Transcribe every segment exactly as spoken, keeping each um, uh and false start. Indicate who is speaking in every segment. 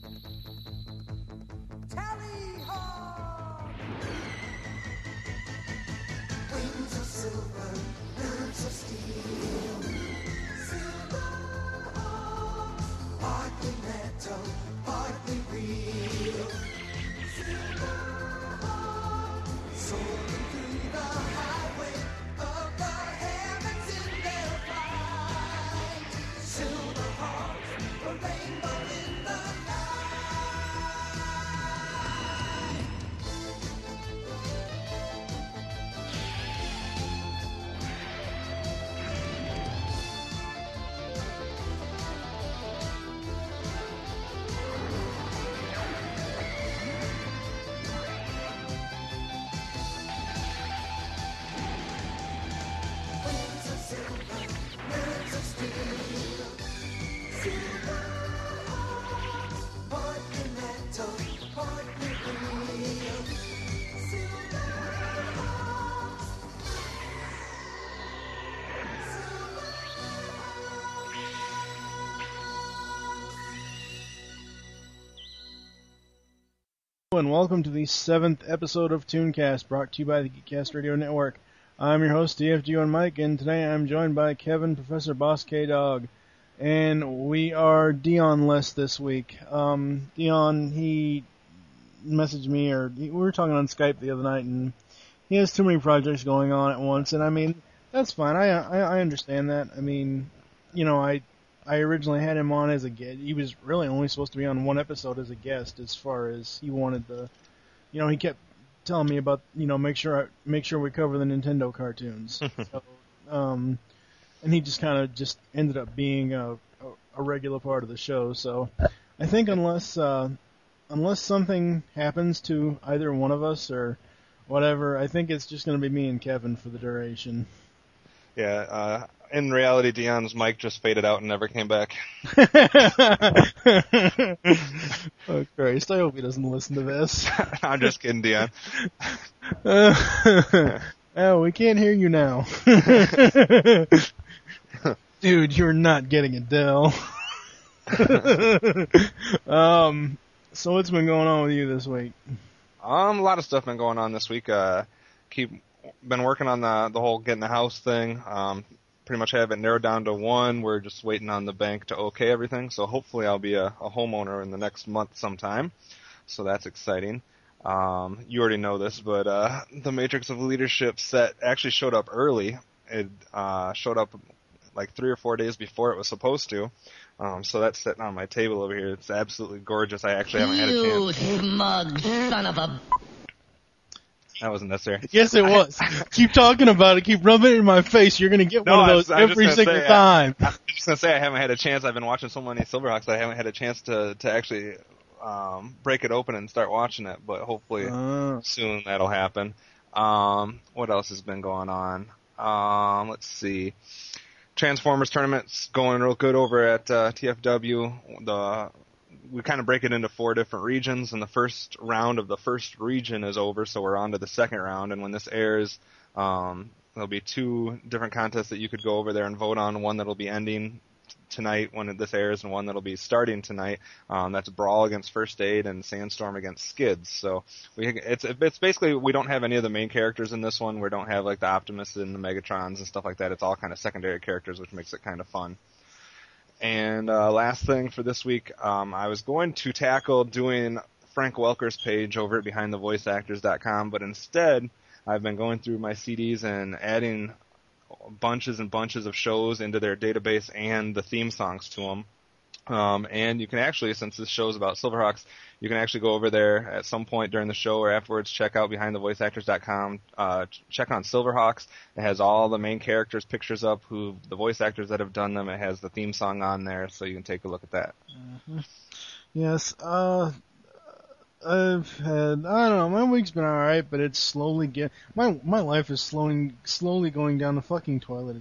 Speaker 1: Tally-ho! Wings of silver, birds of steel. Silverhawks, partly metal, partly real. Silverhawks, soaring through the highway of the heavens in their flight. Silverhawks, a rainbow in the night. Wings of silver, birds of steel. Silverhawks, partly metal, partly real. Silverhawks.
Speaker 2: And welcome to the seventh episode of Tooncast, brought to you by the Geekcast Radio Network. I'm your host, D F G one Mike, and today I'm joined by Kevin, Professor Boss K-Dog, and we are Dion-less this week. Um, Dion, he messaged me, or we were talking on Skype the other night, and he has too many projects going on at once, and I mean, that's fine. I I, I understand that. I mean, you know, I I originally had him on as a guest. He was really only supposed to be on one episode as a guest, as far as he wanted the, you know, he kept telling me about, you know, make sure I, make sure we cover the Nintendo cartoons. so, um, and he just kind of just ended up being a, a, a regular part of the show. So I think unless uh, unless something happens to either one of us or whatever, I think it's just going to be me and Kevin for the duration.
Speaker 3: Yeah, uh, in reality, Dion's mic just faded out and never came back.
Speaker 2: Oh, Christ, I hope he doesn't listen to this.
Speaker 3: I'm just kidding, Dion.
Speaker 2: Uh, oh, we can't hear you now. Dude, you're not getting it, Dell. um, so what's been going on with you this week?
Speaker 3: Um, a lot of stuff been going on this week. Uh, keep been working on the the whole getting the house thing. Um, pretty much have it narrowed down to one. We're just waiting on the bank to okay everything. So hopefully I'll be a, a homeowner in the next month sometime. So that's exciting. Um, you already know this, but uh, the Matrix of Leadership set actually showed up early. It uh, showed up like three or four days before it was supposed to. Um, so that's sitting on my table over here. It's absolutely gorgeous. I actually haven't had a chance.
Speaker 4: You smug son of a...
Speaker 3: That wasn't necessary.
Speaker 2: Yes, it was. Keep talking about it. Keep rubbing it in my face. You're going to get
Speaker 3: No,
Speaker 2: one of
Speaker 3: I
Speaker 2: those
Speaker 3: was- I was
Speaker 2: every
Speaker 3: just gonna
Speaker 2: single
Speaker 3: say,
Speaker 2: time.
Speaker 3: I, I'm just gonna say I haven't had a chance. I've been watching so many Silverhawks that I haven't had a chance to to actually um, break it open and start watching it. But hopefully
Speaker 2: Uh,
Speaker 3: soon that'll happen. Um, what else has been going on? Um, let's see. Transformers tournament's going real good over at uh, T F W. The we kind of break it into four different regions, and the first round of the first region is over, so we're on to the second round. And when this airs, um, there'll be two different contests that you could go over there and vote on. One that'll be ending t- tonight when this airs, and one that'll be starting tonight. Um, that's Brawl against First Aid and Sandstorm against Skids. So we it's it's basically we don't have any of the main characters in this one. We don't have like the Optimus and the Megatrons and stuff like that. It's all kind of secondary characters, which makes it kind of fun. And uh, last thing for this week, um, I was going to tackle doing Frank Welker's page over at behind the voice actors dot com, but instead I've been going through my C Ds and adding bunches and bunches of shows into their database and the theme songs to them. Um, and you can actually, since this show is about Silverhawks, you can actually go over there at some point during the show or afterwards, check out behind the voice actors dot com, uh, check on Silverhawks. It has all the main characters' pictures up, who the voice actors that have done them. It has the theme song on there, so you can take a look at that.
Speaker 2: Mm-hmm. Yes, uh, I've had, I don't know, my week's been alright, but it's slowly get, my, my life is slowly, slowly going down the fucking toilet.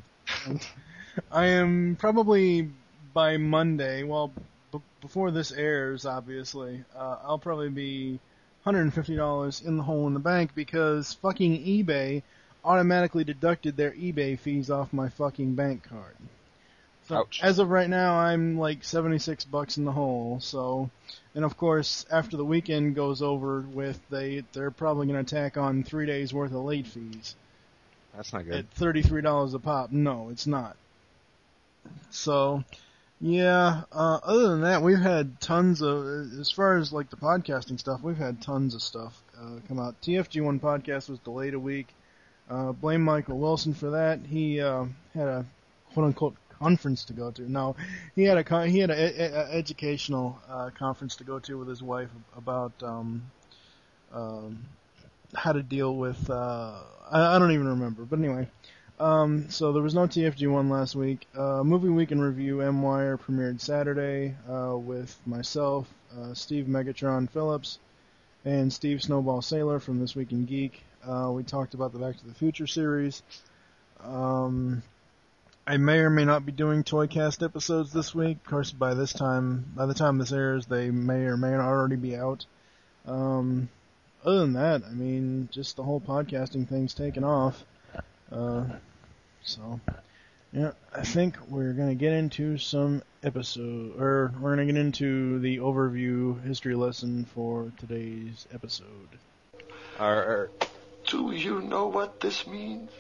Speaker 2: I am probably by Monday, well, b- before this airs, obviously, uh, I'll probably be one hundred fifty dollars in the hole in the bank because fucking eBay automatically deducted their eBay fees off my fucking bank card. So
Speaker 3: Ouch.
Speaker 2: as of right now, I'm like seventy-six bucks in the hole. So, and of course, after the weekend goes over with, they they're probably going to tack on three days worth of late fees
Speaker 3: That's not good.
Speaker 2: at thirty-three dollars a pop. No, it's not. So, yeah. Uh, other than that, we've had tons of, as far as like the podcasting stuff, we've had tons of stuff uh, come out. T F G one podcast was delayed a week. Uh, blame Michael Wilson for that. He uh, had a quote unquote conference to go to. No, he had a con- he had an educational uh, conference to go to with his wife about um, um, how to deal with. Uh, I, I don't even remember, but anyway. Um, so there was no T F G one last week. Uh, Movie Week in Review M Wire premiered Saturday uh, with myself, uh, Steve Megatron Phillips, and Steve Snowball Sailor from This Week in Geek. Uh, we talked about the Back to the Future series. Um, I may or may not be doing Toycast episodes this week. Of course, by this time, by the time this airs, they may or may not already be out. Um, other than that, I mean, just the whole podcasting thing's taken off. Uh, so, yeah, I think we're gonna get into some episode, or we're gonna get into the overview history lesson for today's episode.
Speaker 3: Our,
Speaker 5: Do you know what this means?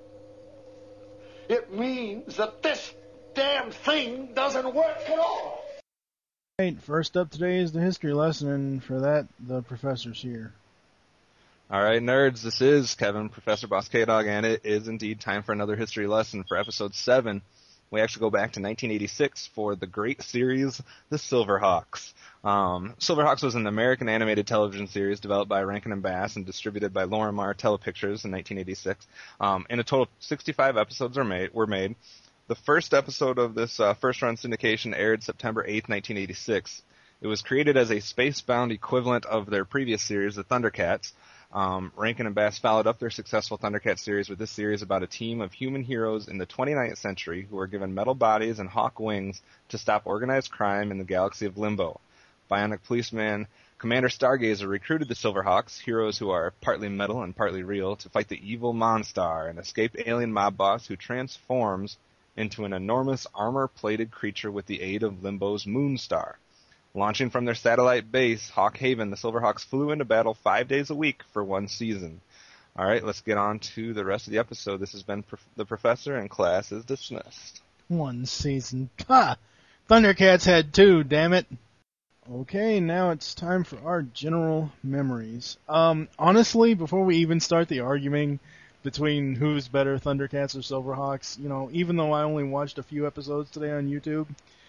Speaker 5: It means that this damn thing doesn't work at all.
Speaker 2: Right, first up today is the history lesson, and for that, the professor's here.
Speaker 3: all right, nerds, this is Kevin, Professor Boss K-Dog, and it is indeed time for another history lesson for episode seven. We actually go back to nineteen eighty-six for the great series, The Silverhawks. Um, Silverhawks was an American animated television series developed by Rankin and Bass and distributed by Lorimar Telepictures in nineteen eighty-six. Um, in a total, sixty-five episodes are made, were made. The first episode of this uh, first-run syndication aired September eighth, nineteen eighty-six. It was created as a space-bound equivalent of their previous series, the Thundercats. Um, Rankin and Bass followed up their successful Thundercats series with this series about a team of human heroes in the twenty-ninth century who are given metal bodies and hawk wings to stop organized crime in the galaxy of Limbo. Bionic policeman Commander Stargazer recruited the Silverhawks, heroes who are partly metal and partly real, to fight the evil Monstar, an escaped alien mob boss who transforms into an enormous armor-plated creature with the aid of Limbo's Moonstar. Launching from their satellite base, Hawk Haven, the Silverhawks flew into battle five days a week for one season. All right, let's get on to the rest of the episode. This has been Prof- the Professor, and class is dismissed.
Speaker 2: One season. Ha! Thundercats had two, damn it. Okay, now it's time for our general memories. Um, honestly, before we even start the arguing between who's better, Thundercats or Silverhawks, you know, even though I only watched a few episodes today on YouTube,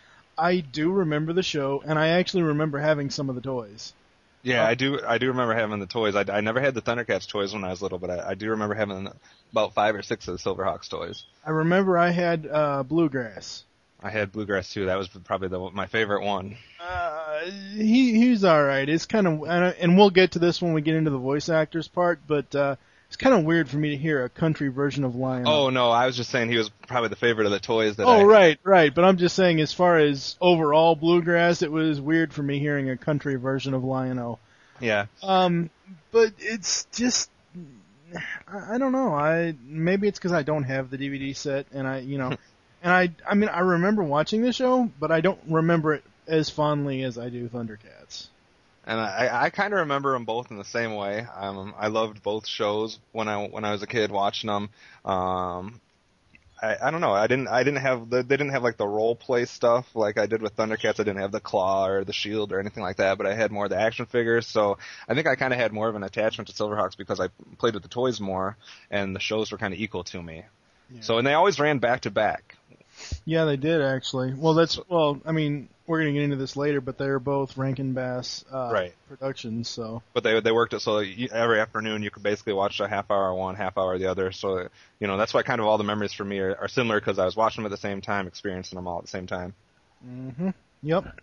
Speaker 2: I do remember the show, and I actually remember having some of the toys.
Speaker 3: Yeah,
Speaker 2: Oh.
Speaker 3: I do. I do remember having the toys. I, I never had the Thundercats toys when I was little, but I, I do remember having about five or six of the Silverhawks toys.
Speaker 2: I remember I had uh, Bluegrass.
Speaker 3: I had Bluegrass too. That was probably the, my favorite one.
Speaker 2: Uh, he he's all right. It's kind of, and we'll get to this when we get into the voice actors part, but uh, it's kind of weird for me to hear a country version of Lion.
Speaker 3: Oh no, I was just saying he was probably the favorite of the toys that.
Speaker 2: Oh
Speaker 3: I,
Speaker 2: right, right. But I'm just saying, as far as overall Bluegrass, it was weird for me hearing a country version of Lion-O.
Speaker 3: Yeah.
Speaker 2: Um, but it's just, I, I don't know. I maybe it's because I don't have the D V D set, and I, you know, and I, I mean, I remember watching the show, but I don't remember it as fondly as I do Thundercats.
Speaker 3: And I, I kind of remember them both in the same way. Um, I loved both shows when I when I was a kid watching them. Um, I, I don't know. I didn't I didn't have the they didn't have like the role play stuff like I did with Thundercats. I didn't have the claw or the shield or anything like that. But I had more of the action figures. So I think I kind of had more of an attachment to Silverhawks because I played with the toys more, and the shows were kind of equal to me.
Speaker 2: Yeah.
Speaker 3: So and they always ran back to back.
Speaker 2: Yeah, they did actually. Well, that's well. I mean, we're gonna get into this later, but they're both Rankin Bass uh,
Speaker 3: Right.
Speaker 2: productions. So
Speaker 3: But they they worked it so you, every afternoon you could basically watch a half hour one, half hour the other. So you know that's why kind of all the memories for me are, are similar because I was watching them at the same time, experiencing them all at the same time.
Speaker 2: hmm Yep.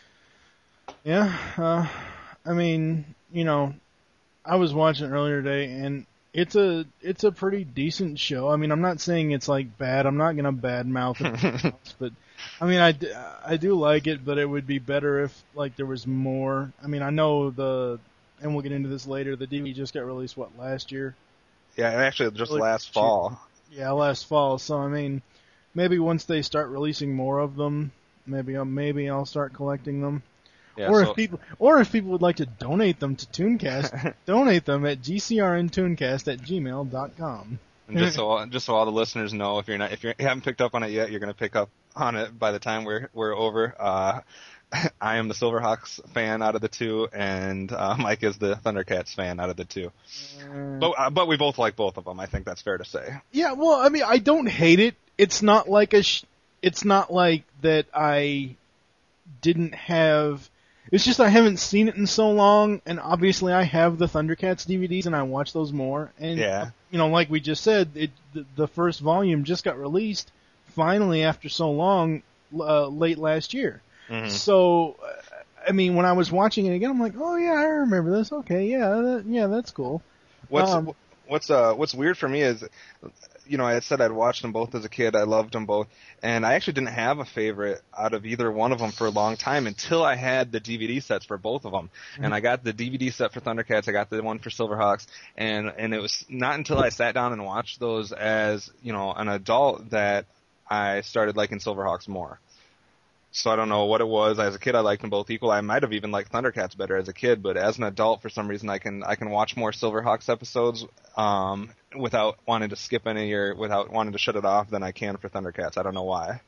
Speaker 2: Yeah. Uh, I mean, you know, I was watching it earlier today, and it's a it's a pretty decent show. I mean, I'm not saying it's like bad. I'm not gonna badmouth it, but I mean, I, d- I do like it, but it would be better if like there was more. I mean, I know the, and we'll get into this later. The D V D just got released what last year?
Speaker 3: Yeah, actually just
Speaker 2: Really
Speaker 3: last
Speaker 2: cheap.
Speaker 3: fall.
Speaker 2: Yeah, last fall. So I mean, maybe once they start releasing more of them, maybe I'll, maybe I'll start collecting them.
Speaker 3: Yeah,
Speaker 2: or
Speaker 3: so,
Speaker 2: if people, or if people would like to donate them to Tooncast, donate them at g c r n tooncast at gmail dot com.
Speaker 3: and just so just so all the listeners know, if you're not if you're, you haven't picked up on it yet, you're going to pick up on it by the time we're we're over. Uh, I am the Silverhawks fan out of the two, and uh, Mike is the Thundercats fan out of the two.
Speaker 2: Uh,
Speaker 3: But uh, but we both like both of them. I think that's fair to say.
Speaker 2: Yeah, well, I mean, I don't hate it. It's not like a. Sh- it's not like that I didn't have. It's just I haven't seen it in so long, and obviously I have the Thundercats D V Ds, and I watch those more. And
Speaker 3: Yeah.
Speaker 2: you know, like we just said, it the, the first volume just got released finally after so long, uh, late last year.
Speaker 3: Mhm.
Speaker 2: So, uh, I mean, when I was watching it again, I'm like, oh yeah, I remember this. Okay, yeah, that, yeah, that's cool.
Speaker 3: What's
Speaker 2: Um,
Speaker 3: what's uh what's weird for me is, you know, I had said I'd watched them both as a kid. I loved them both, and I actually didn't have a favorite out of either one of them for a long time until I had the D V D sets for both of them.
Speaker 2: Mm-hmm.
Speaker 3: And I got the D V D set for Thundercats. I got the one for Silverhawks, and and it was not until I sat down and watched those as, you know, an adult that I started liking Silverhawks more. So I don't know what it was. As a kid, I liked them both equal. I might have even liked Thundercats better as a kid, but as an adult, for some reason, I can I can watch more Silverhawks episodes um, without wanting to skip any or without wanting to shut it off than I can for Thundercats. I don't know why.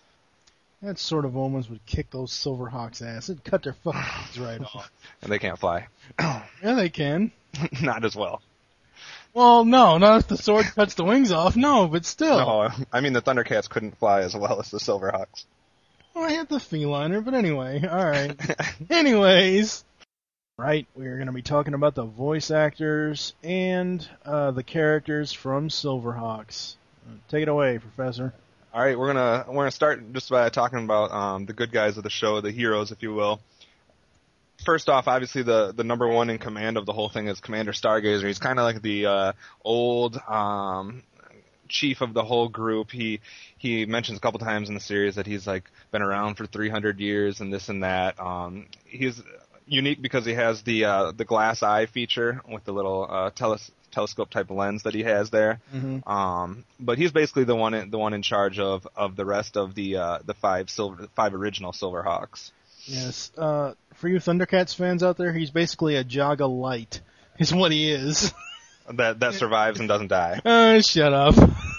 Speaker 2: That sort of almost would kick those Silverhawks' ass. It'd cut their fucking heads right off.
Speaker 3: And they can't fly.
Speaker 2: Yeah, they can.
Speaker 3: Not as well.
Speaker 2: Well, no, not if the sword cuts the wings off. No, but still.
Speaker 3: No, I mean the Thundercats couldn't fly as well as the Silverhawks.
Speaker 2: Well, I had the feliner, but anyway, alright. Anyways. Right, we're going to be talking about the voice actors and uh, the characters from Silverhawks. Uh, take it away, Professor.
Speaker 3: All right, we're gonna we're gonna start just by talking about um, the good guys of the show, the heroes, if you will. First off, obviously the the number one in command of the whole thing is Commander Stargazer. He's kind of like the uh, old um, chief of the whole group. He he mentions a couple times in the series that he's like been around for three hundred years and this and that. Um, he's unique because he has the uh, the glass eye feature with the little uh, teles- telescope type lens that he has there.
Speaker 2: Mm-hmm.
Speaker 3: Um, but he's basically the one in, the one in charge of, of the rest of the uh, the five silver five original Silverhawks.
Speaker 2: Yes, uh, for you Thundercats fans out there, he's basically a Jaga Light, is what he is.
Speaker 3: That that survives and doesn't die.
Speaker 2: Uh, shut up.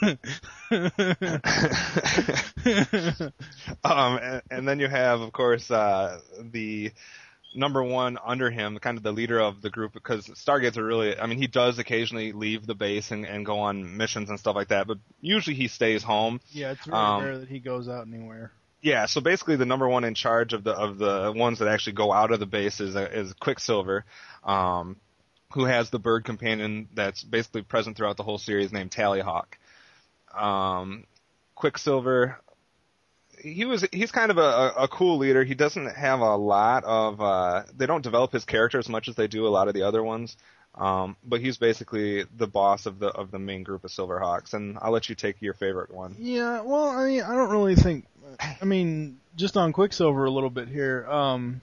Speaker 3: um, and, and then you have, of course, uh, the number one under him, kind of the leader of the group, because Stargazer really, I mean, he does occasionally leave the base and, and go on missions and stuff like that, but usually he stays home.
Speaker 2: Yeah, it's really
Speaker 3: Um,
Speaker 2: rare that he goes out anywhere.
Speaker 3: Yeah, so basically the number one in charge of the of the ones that actually go out of the base is is Quicksilver, um, who has the bird companion that's basically present throughout the whole series named Tallyhawk. Um, Quicksilver, he was he's kind of a, a cool leader. He doesn't have a lot of uh, they don't develop his character as much as they do a lot of the other ones. Um, but he's basically the boss of the of the main group of Silverhawks, and I'll let you take your favorite one.
Speaker 2: Yeah, well, I mean, I don't really think. I mean, just on Quicksilver a little bit here. Um,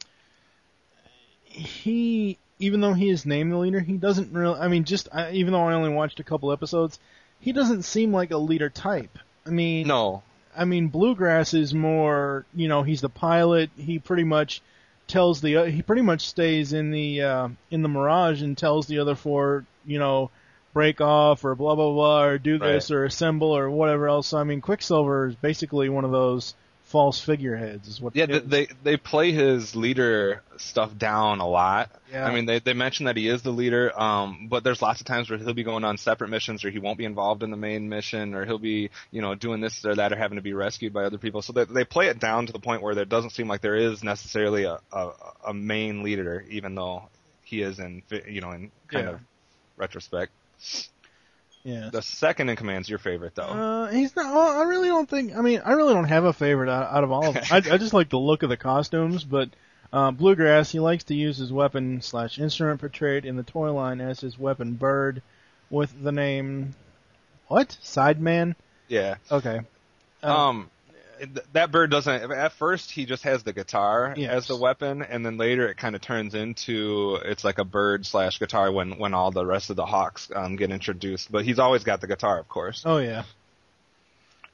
Speaker 2: he, even though he is named the leader, he doesn't really. I mean, just I, even though I only watched a couple episodes, he doesn't seem like a leader type. I mean,
Speaker 3: No.
Speaker 2: I mean, Bluegrass is more. You know, he's the pilot. He pretty much tells the. He pretty much stays in the uh, in the Mirage and tells the other four, you know, break off or blah blah blah or do this
Speaker 3: Right.
Speaker 2: or assemble or whatever else. So, I mean, Quicksilver is basically one of those false figureheads. Is what.
Speaker 3: Yeah,
Speaker 2: it
Speaker 3: they
Speaker 2: is.
Speaker 3: they they play his leader stuff down a lot.
Speaker 2: Yeah.
Speaker 3: I mean, they they mention that he is the leader, um, but there's lots of times where he'll be going on separate missions, or he won't be involved in the main mission, or he'll be, you know, doing this or that, or having to be rescued by other people. So they they play it down to the point where there doesn't seem like there is necessarily a a, a main leader, even though he is in, you know, in kind
Speaker 2: Yeah.
Speaker 3: of retrospect.
Speaker 2: Yeah.
Speaker 3: The second in command's your favorite, though.
Speaker 2: Uh, he's not. Well, I really don't think. I mean, I really don't have a favorite out, out of all of them. I, I just like the look of the costumes, but uh, Bluegrass, he likes to use his weapon slash instrument portrayed in the toy line as his weapon Bird, with the name what? Sideman.
Speaker 3: Yeah.
Speaker 2: Okay. Uh,
Speaker 3: Um, th- that bird doesn't. At first, he just has the guitar
Speaker 2: Yes.
Speaker 3: as the weapon, and then later it kind of turns into it's like a bird slash guitar when when all the rest of the hawks um, get introduced. But he's always got the guitar, of course.
Speaker 2: Oh yeah.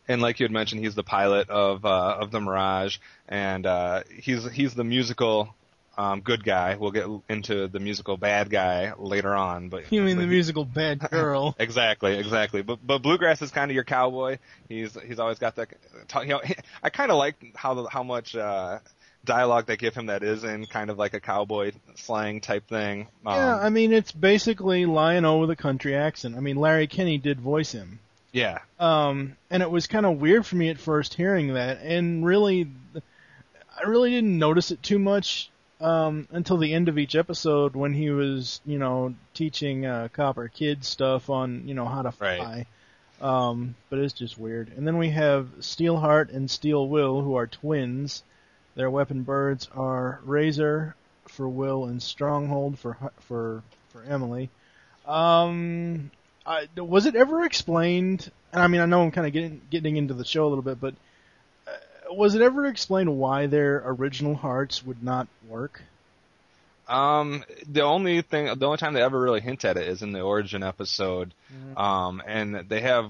Speaker 3: And like you had mentioned, he's the pilot of uh, of the Mirage, and uh, he's he's the musical um, good guy. We'll get into the musical bad guy later on. But
Speaker 2: You mean
Speaker 3: but
Speaker 2: the musical bad girl?
Speaker 3: Exactly, exactly. But but Bluegrass is kind of your cowboy. He's he's always got that. You know, I kind of like how the, how much uh, dialogue they give him that is in kind of like a cowboy slang type thing. Um,
Speaker 2: Yeah, I mean, it's basically Lion-O with a country accent. I mean, Larry Kinney did voice him.
Speaker 3: yeah.
Speaker 2: Um, and it was kind of weird for me at first hearing that, and really, I really didn't notice it too much um, until the end of each episode when he was, you know, teaching uh, Copper Kid stuff on, you know, how to fly.
Speaker 3: Right.
Speaker 2: Um, but it's just weird. And then we have Steelheart and Steel Will, who are twins. Their weapon birds are Razor for Will and Stronghold for for for Emily. Um, I, was it ever explained? And I mean, I know I'm kind of getting getting into the show a little bit, but uh, was it ever explained why their original hearts would not work?
Speaker 3: Um, the only thing, the only time they ever really hint at it is in the origin episode.
Speaker 2: Mm-hmm.
Speaker 3: Um, and they have,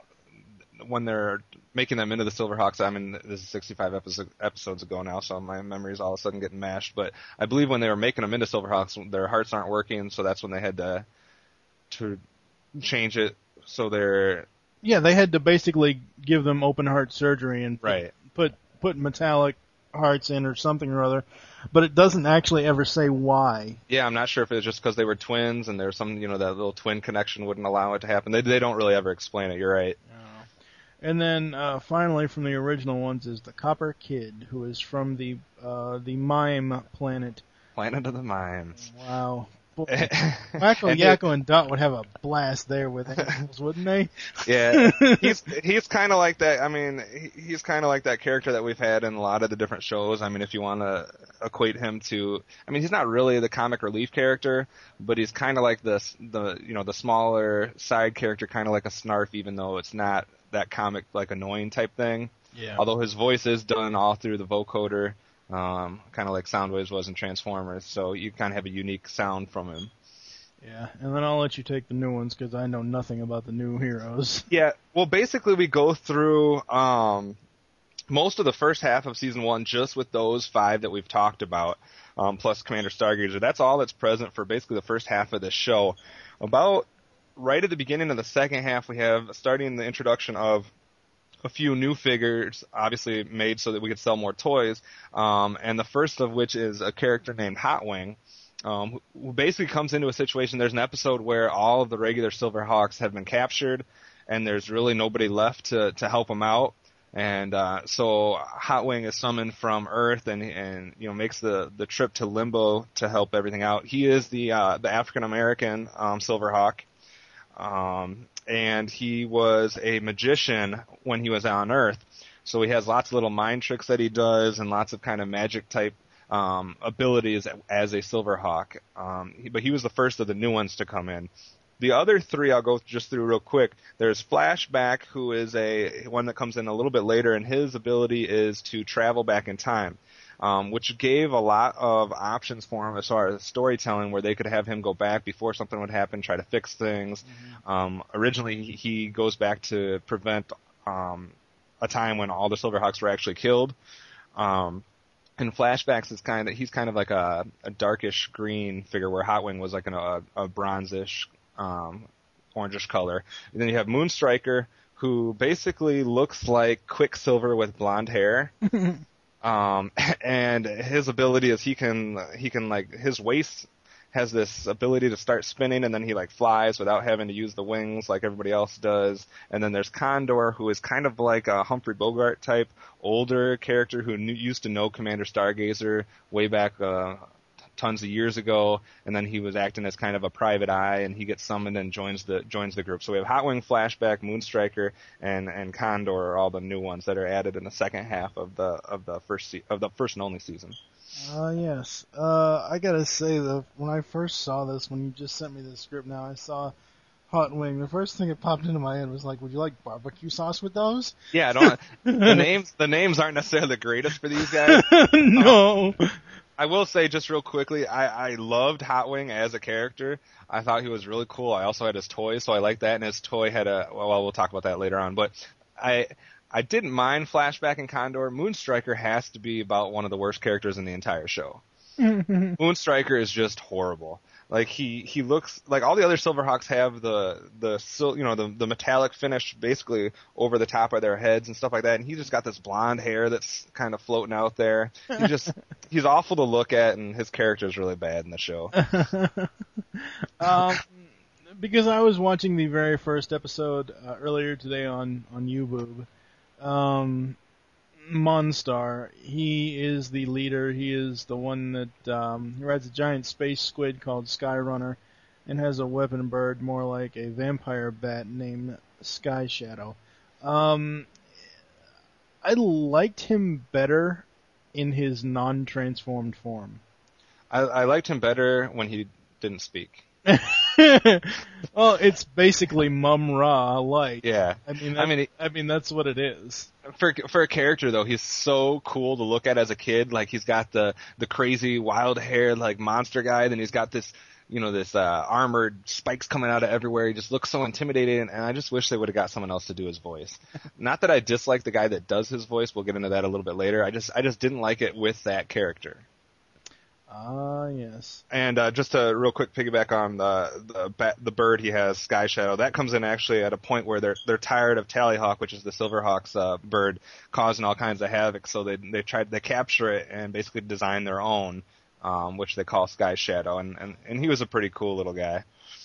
Speaker 3: when they're making them into the Silverhawks, I mean, this is sixty-five episode, episodes ago now, so my memory's all of a sudden getting mashed, but I believe when they were making them into Silverhawks, their hearts aren't working, so that's when they had to, to change it, so they're,
Speaker 2: Yeah, they had to basically give them open heart surgery and put,
Speaker 3: right.
Speaker 2: put put metallic hearts in or something or other, but it doesn't actually ever say why.
Speaker 3: Yeah, I'm not sure if it's just because they were twins and there's some, you know, that little twin connection wouldn't allow it to happen. They they don't really ever explain it. You're right.
Speaker 2: And then uh, finally, from the original ones, is the Copper Kid, who is from the uh, the Mime planet.
Speaker 3: Planet of the Mimes.
Speaker 2: Wow. Boy, Wacko,
Speaker 3: And
Speaker 2: Yakko, and Dot would have a blast there with animals, wouldn't they?
Speaker 3: Yeah, he's he's kind of like that. I mean, he, he's kind of like that character that we've had in a lot of the different shows. I mean, if you want to equate him to, I mean, he's not really the comic relief character, but he's kind of like the the you know the smaller side character, kind of like a Snarf, even though it's not that comic like annoying type thing.
Speaker 2: Yeah.
Speaker 3: Although his voice is done all through the vocoder, um, kind of like Soundwaves was in Transformers, so you kind of have a unique sound from him.
Speaker 2: Yeah, and then I'll let you take the new ones because I know nothing about the new heroes.
Speaker 3: Yeah, well, basically we go through um, most of the first half of season one just with those five that we've talked about, um, plus Commander Stargazer. That's all that's present for basically the first half of this show. About right at the beginning of the second half, we have starting the introduction of a few new figures, obviously made so that we could sell more toys, um, and the first of which is a character named Hotwing, um, who basically comes into a situation. There's an episode where all of the regular Silverhawks have been captured, and there's really nobody left to, to help them out. And uh, so Hotwing is summoned from Earth, and and you know makes the, the trip to Limbo to help everything out. He is the uh, the African American um, Silverhawk. Um, and he was a magician when he was on Earth. So he has lots of little mind tricks that he does and lots of kind of magic type, um, abilities as a Silverhawk. Um, he, but he was the first of the new ones to come in. The other three I'll go just through real quick. There's Flashback, who is a, one that comes in a little bit later, and his ability is to travel back in time. Um, which gave a lot of options for him as far as storytelling, where they could have him go back before something would happen, try to fix things. Mm-hmm. Um, originally, he, he goes back to prevent um, a time when all the Silverhawks were actually killed. Um, and Flashbacks is kind of he's kind of like a, a darkish green figure, where Hotwing was like an, a, a bronzish, um, orangish color. And then you have Moonstriker, who basically looks like Quicksilver with blonde hair. Um, and his ability is he can, he can like, his waist has this ability to start spinning, and then he like flies without having to use the wings like everybody else does. And then there's Condor, who is kind of like a Humphrey Bogart type older character who knew, used to know Commander Stargazer way back, uh, tons of years ago, and then he was acting as kind of a private eye, and he gets summoned and joins the joins the group. So we have Hotwing, Flashback, Moonstriker, and and Condor are all the new ones that are added in the second half of the of the first se- of the first and only season.
Speaker 2: Uh, yes. Uh, I gotta say that when I first saw this, when you just sent me the script now, I saw Hotwing. The first thing that popped into my head was like, would you like barbecue sauce with those?
Speaker 3: Yeah, I don't. the names the names aren't necessarily the greatest for these guys.
Speaker 2: No.
Speaker 3: Um, I will say just real quickly, I, I loved Hotwing as a character. I thought he was really cool. I also had his toy, so I liked that, and his toy had a, well, we'll talk about that later on, but I, I didn't mind Flashback and Condor. Moonstriker has to be about one of the worst characters in the entire show. Moonstriker is just horrible. Like he, he looks like all the other Silverhawks have the the sil- you know the the metallic finish basically over the top of their heads and stuff like that, and he's just got this blonde hair that's kind of floating out there. He just he's awful to look at, and his character is really bad in the show.
Speaker 2: um, because I was watching the very first episode uh, earlier today on on YouBoob. Um, Monstar, he is the leader. He is the one that um, he rides a giant space squid called Skyrunner, and has a weapon bird more like a vampire bat named Sky Shadow. Um, I liked him better in his non-transformed form.
Speaker 3: I, I liked him better when he didn't speak.
Speaker 2: Well, it's basically Mum Ra light.
Speaker 3: Yeah,
Speaker 2: I mean,
Speaker 3: I mean, he,
Speaker 2: I mean that's what it is.
Speaker 3: For for a character though, he's so cool to look at as a kid. Like he's got the the crazy wild hair like monster guy, then he's got this you know this uh, armored spikes coming out of everywhere. He just looks so intimidating, and I just wish they would have got someone else to do his voice. Not that I dislike the guy that does his voice. We'll get into that a little bit later. I just I just didn't like it with that character.
Speaker 2: Ah, yes.
Speaker 3: And uh, just to real quick piggyback on the the, bat, the bird he has, Sky Shadow, that comes in actually at a point where they're they're tired of Tallyhawk, which is the Silverhawks uh, bird, causing all kinds of havoc. So they they tried they capture it and basically design their own, um, which they call Sky Shadow, and, and and he was a pretty cool little guy.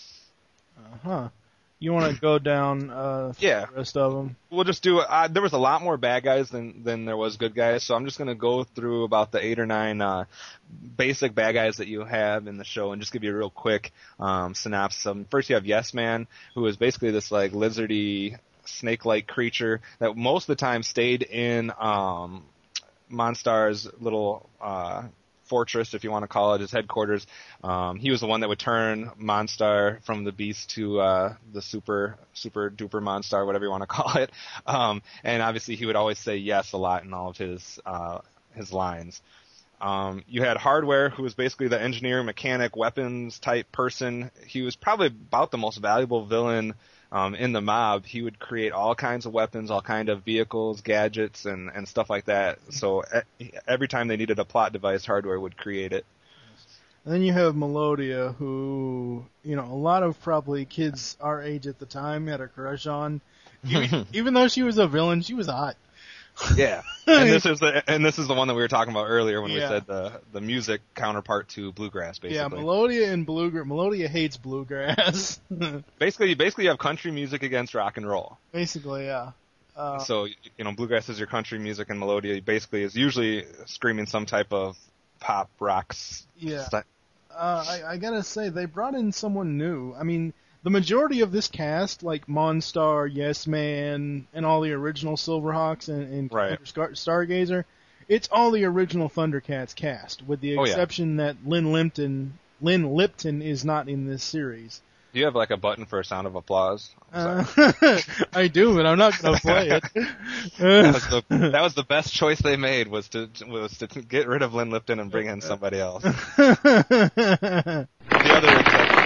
Speaker 2: Uh huh. You want to go down uh,
Speaker 3: yeah.
Speaker 2: the rest of them?
Speaker 3: We'll just do it. Uh, there was a lot more bad guys than than there was good guys, so I'm just going to go through about the eight or nine uh, basic bad guys that you have in the show and just give you a real quick um, synopsis of them. First, you have Yes Man, who is basically this like lizardy, snake-like creature that most of the time stayed in um, Monstar's little uh, fortress, if you want to call it, his headquarters. Um, he was the one that would turn Monstar from the beast to uh, the super super duper Monstar, whatever you want to call it. Um, and obviously, he would always say yes a lot in all of his uh, his lines. Um, you had Hardware, who was basically the engineer, mechanic, weapons type person. He was probably about the most valuable villain um, in the mob. He would create all kinds of weapons, all kinds of vehicles, gadgets, and, and stuff like that. So e- every time they needed a plot device, Hardware would create it.
Speaker 2: And then you have Melodia, who, you know, a lot of probably kids our age at the time had a crush on. Even, even though she was a villain, she was hot.
Speaker 3: Yeah, and this is the and this is the one that we were talking about earlier when
Speaker 2: Yeah.
Speaker 3: we said the the music counterpart to bluegrass. Basically,
Speaker 2: Yeah, Melodia and bluegrass. Melodia hates bluegrass.
Speaker 3: basically, basically you have country music against rock and roll.
Speaker 2: Basically, yeah. Uh,
Speaker 3: So you know, bluegrass is your country music, and Melodia basically is usually screaming some type of pop rocks.
Speaker 2: Yeah.
Speaker 3: sti-
Speaker 2: Uh, I, I gotta say, they brought in someone new. I mean, the majority of this cast, like Monstar, Yes Man, and all the original Silverhawks and, and
Speaker 3: Right.
Speaker 2: Star- Stargazer, it's all the original Thundercats cast, with the
Speaker 3: Oh, yeah.
Speaker 2: exception that Lynn Lipton, Lynn Lipton is not in this series.
Speaker 3: Do you have like a button for a sound of applause? I'm
Speaker 2: Uh,
Speaker 3: sorry.
Speaker 2: I do, but I'm not gonna play it.
Speaker 3: that, was the, that was the best choice they made was to was to get rid of Lynn Lipton and bring in somebody else. The other exception.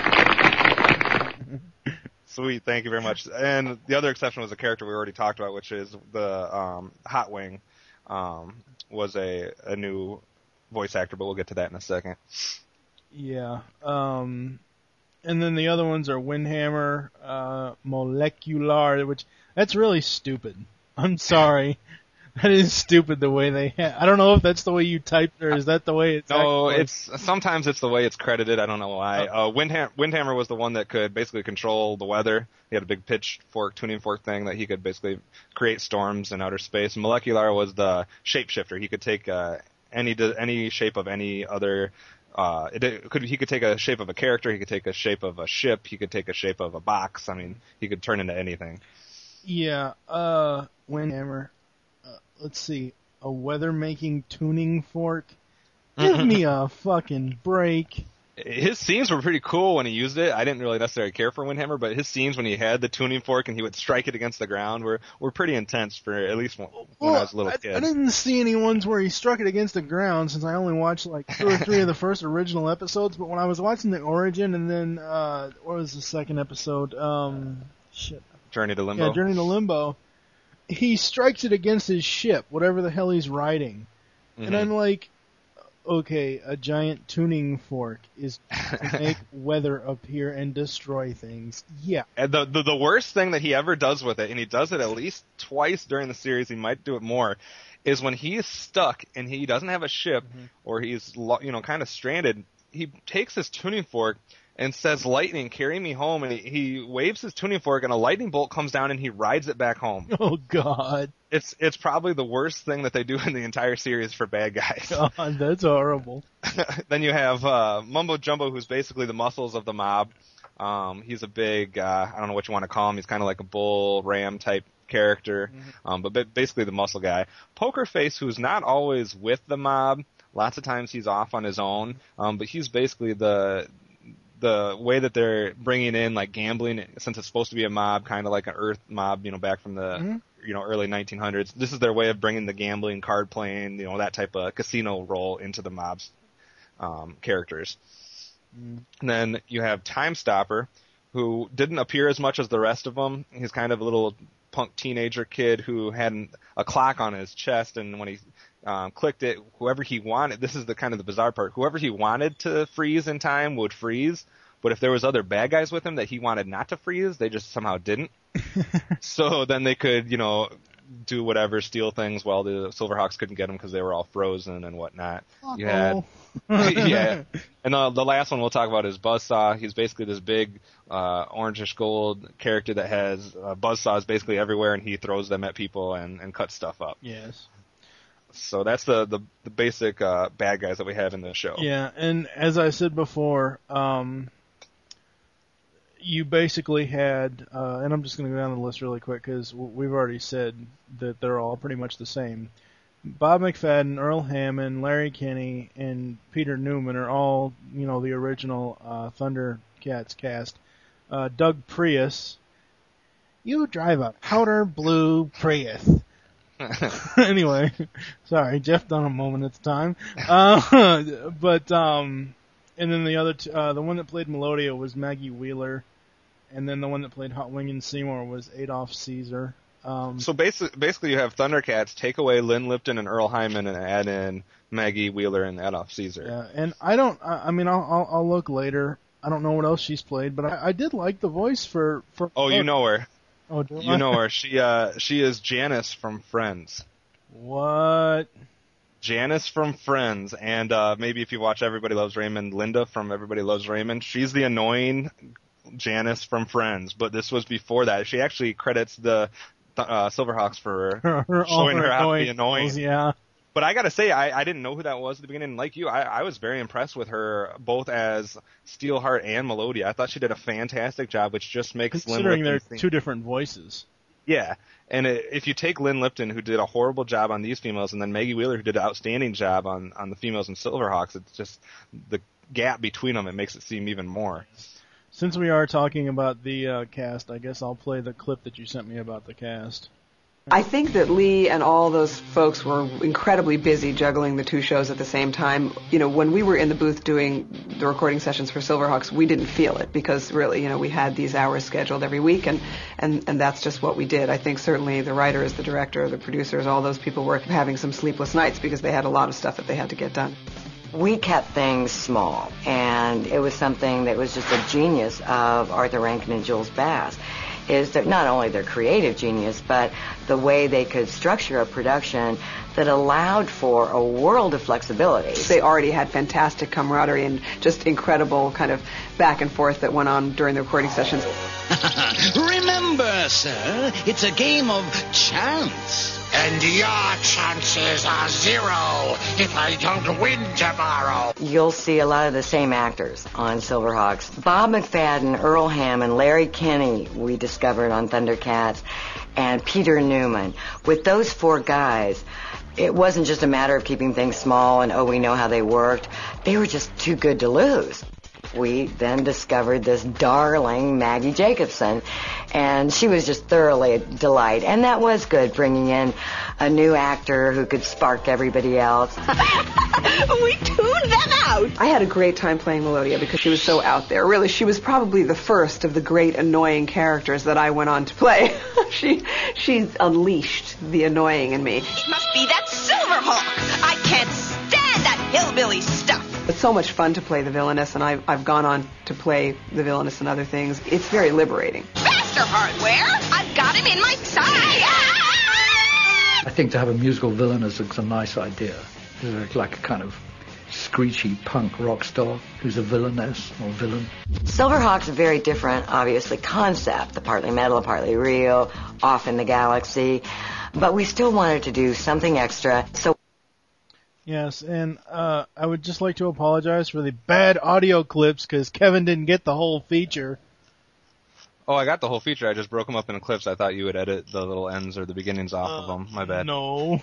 Speaker 3: Sweet, thank you very much. And the other exception was a character we already talked about, which is the um, Hot Wing, um, was a, a new voice actor, but we'll get to that in a second.
Speaker 2: Yeah. Um, and then the other ones are Windhammer, uh, Molecular, which that's really stupid. I'm sorry. That is stupid the way they ha- I don't know if that's the way you typed it or is that the way it's
Speaker 3: No,
Speaker 2: actually-
Speaker 3: it's sometimes it's the way it's credited. I don't know why. Uh, Windham- Windhammer was the one that could basically control the weather. He had a big pitchfork, tuning fork thing that he could basically create storms in outer space. Molecular was the shapeshifter. He could take uh, any any shape of any other. Uh, it, it could he could take a shape of a character. He could take a shape of a ship. He could take a shape of a box. I mean, he could turn into anything.
Speaker 2: Yeah, uh, Windhammer. Uh, let's see. A weather-making tuning fork? Give me a fucking break.
Speaker 3: His scenes were pretty cool when he used it. I didn't really necessarily care for Windhammer, but his scenes when he had the tuning fork and he would strike it against the ground were, were pretty intense for at least when, when I was a little
Speaker 2: I,
Speaker 3: kid.
Speaker 2: I didn't see any ones where he struck it against the ground since I only watched like two or three of the first original episodes, but when I was watching the Origin and then, uh, what was the second episode? Um, shit.
Speaker 3: Journey to Limbo.
Speaker 2: Yeah, Journey to Limbo. he strikes it against his ship, whatever the hell he's riding.
Speaker 3: Mm-hmm.
Speaker 2: And I'm like, okay, a giant tuning fork is to make weather appear and destroy things. Yeah.
Speaker 3: And the, the the worst thing that he ever does with it, and he does it at least twice during the series, he might do it more, is when he is stuck and he doesn't have a ship, mm-hmm. or he's, you know, kind of stranded, he takes his tuning fork and says, "Lightning, carry me home," and he, he waves his tuning fork, and a lightning bolt comes down, and he rides it back home.
Speaker 2: Oh, God.
Speaker 3: It's it's probably the worst thing that they do in the entire series for bad guys.
Speaker 2: God, that's horrible.
Speaker 3: Then you have uh, Mumbo Jumbo, who's basically the muscles of the mob. Um, he's a big, uh, I don't know what you want to call him, he's kind of like a bull ram type character, mm-hmm. um, but basically the muscle guy. Poker Face, who's not always with the mob, lots of times he's off on his own, um, but he's basically the... the way that they're bringing in, like, gambling, since it's supposed to be a mob, kind of like an Earth mob, you know, back from the, mm-hmm. you know, early nineteen hundreds. This is their way of bringing the gambling, card playing, you know, that type of casino role into the mob's um, characters. Mm-hmm. And then you have Time Stopper, who didn't appear as much as the rest of them. He's kind of a little punk teenager kid who had an, a clock on his chest, and when he Um, clicked it, whoever he wanted, this is the kind of the bizarre part, whoever he wanted to freeze in time would freeze, but if there was other bad guys with him that he wanted not to freeze, they just somehow didn't. So then they could, you know, do whatever, steal things while the Silverhawks couldn't get them because they were all frozen and whatnot. Uh-oh. You had, yeah, and the, the last one we'll talk about is Buzzsaw. He's basically this big uh, orangish gold character that has uh, buzzsaws basically everywhere, and he throws them at people and, and cuts stuff up.
Speaker 2: Yes.
Speaker 3: So that's the, the, the basic uh, bad guys that we have in the show.
Speaker 2: Yeah, and as I said before, um, you basically had, uh, and I'm just going to go down the list really quick because we've already said that they're all pretty much the same. Bob McFadden, Earl Hammond, Larry Kinney, and Peter Newman are all, you know, the original uh, Thundercats cast. Uh, Doug Prius, you drive a powder blue Prius. Anyway, sorry, Jeff done a moment at the time. Uh, but um, and then the other, t- uh, the one that played Melodia was Maggie Wheeler, and then the one that played Hot Wing and Seymour was Adolph Caesar. Um,
Speaker 3: so basically, basically, you have Thundercats take away Lynn Lipton and Earl Hyman and add in Maggie Wheeler and Adolph Caesar.
Speaker 2: Yeah, and I don't. I, I mean, I'll, I'll I'll look later. I don't know what else she's played, but I, I did like the voice for for.
Speaker 3: Oh, you know her.
Speaker 2: Oh, do
Speaker 3: you
Speaker 2: I?
Speaker 3: know her. She uh she is Janice from Friends.
Speaker 2: What?
Speaker 3: Janice from Friends, and uh maybe if you watch Everybody Loves Raymond, Linda from Everybody Loves Raymond. She's the annoying Janice from Friends, but this was before that. She actually credits the uh, Silverhawks for
Speaker 2: her, her,
Speaker 3: showing
Speaker 2: her
Speaker 3: her how to be
Speaker 2: annoying.
Speaker 3: annoying.
Speaker 2: Yeah.
Speaker 3: But I gotta say, I, I didn't know who that was at the beginning. Like you, I, I was very impressed with her, both as Steelheart and Melodia. I thought she did a fantastic job, which just makes
Speaker 2: considering
Speaker 3: Lynn
Speaker 2: they're two different voices.
Speaker 3: Yeah, and it, if you take Lynn Lipton, who did a horrible job on these females, and then Maggie Wheeler, who did an outstanding job on, on the females and Silverhawks, it's just the gap between them. It makes it seem even more.
Speaker 2: Since we are talking about the uh, cast, I guess I'll play the clip that you sent me about the cast.
Speaker 6: I think that Lee and all those folks were incredibly busy juggling the two shows at the same time. You know, when we were in the booth doing the recording sessions for Silverhawks, we didn't feel it because really, you know, we had these hours scheduled every week, and, and, and that's just what we did. I think certainly the writers, the director, the producers, all those people were having some sleepless nights because they had a lot of stuff that they had to get done.
Speaker 7: We kept things small, and it was something that was just a genius of Arthur Rankin and Jules Bass. Is that not only their creative genius, but the way they could structure a production that allowed for a world of flexibility.
Speaker 6: They already had fantastic camaraderie and just incredible kind of back and forth that went on during the recording sessions.
Speaker 8: Remember, sir, it's a game of chance.
Speaker 5: And your chances are zero if I don't win tomorrow.
Speaker 7: You'll see a lot of the same actors on Silverhawks. Bob McFadden, Earl Hammond, Larry Kinney, we discovered on Thundercats, and Peter Newman. With those four guys, it wasn't just a matter of keeping things small and, oh, we know how they worked. They were just too good to lose. We then discovered this darling Maggie Jacobson, and she was just thoroughly a delight. And that was good, bringing in a new actor who could spark everybody else.
Speaker 4: We tuned them out.
Speaker 9: out.
Speaker 6: I had a great time playing Melodia because she was so out there. Really, she was probably the first of the great annoying characters that I went on to play. she she unleashed the annoying in me.
Speaker 9: It must be that Silverhawk. I can't stand that hillbilly stuff.
Speaker 6: It's so much fun to play the villainess, and I've, I've gone on to play the villainess and other things. It's very liberating.
Speaker 9: Master Hardware, I've got him in my sight.
Speaker 10: I think to have a musical villainess is a nice idea. Like a kind of screechy punk rock star who's a villainess or villain.
Speaker 7: Silverhawk's a very different, obviously, concept. The partly metal, partly real, off in the galaxy. But we still wanted to do something extra, so...
Speaker 2: Yes, and uh, I would just like to apologize for the bad audio clips because Kevin didn't get the whole feature.
Speaker 3: Oh, I got the whole feature. I just broke them up into clips. I thought you would edit the little ends or the beginnings off
Speaker 2: uh,
Speaker 3: of them. My bad.
Speaker 2: No.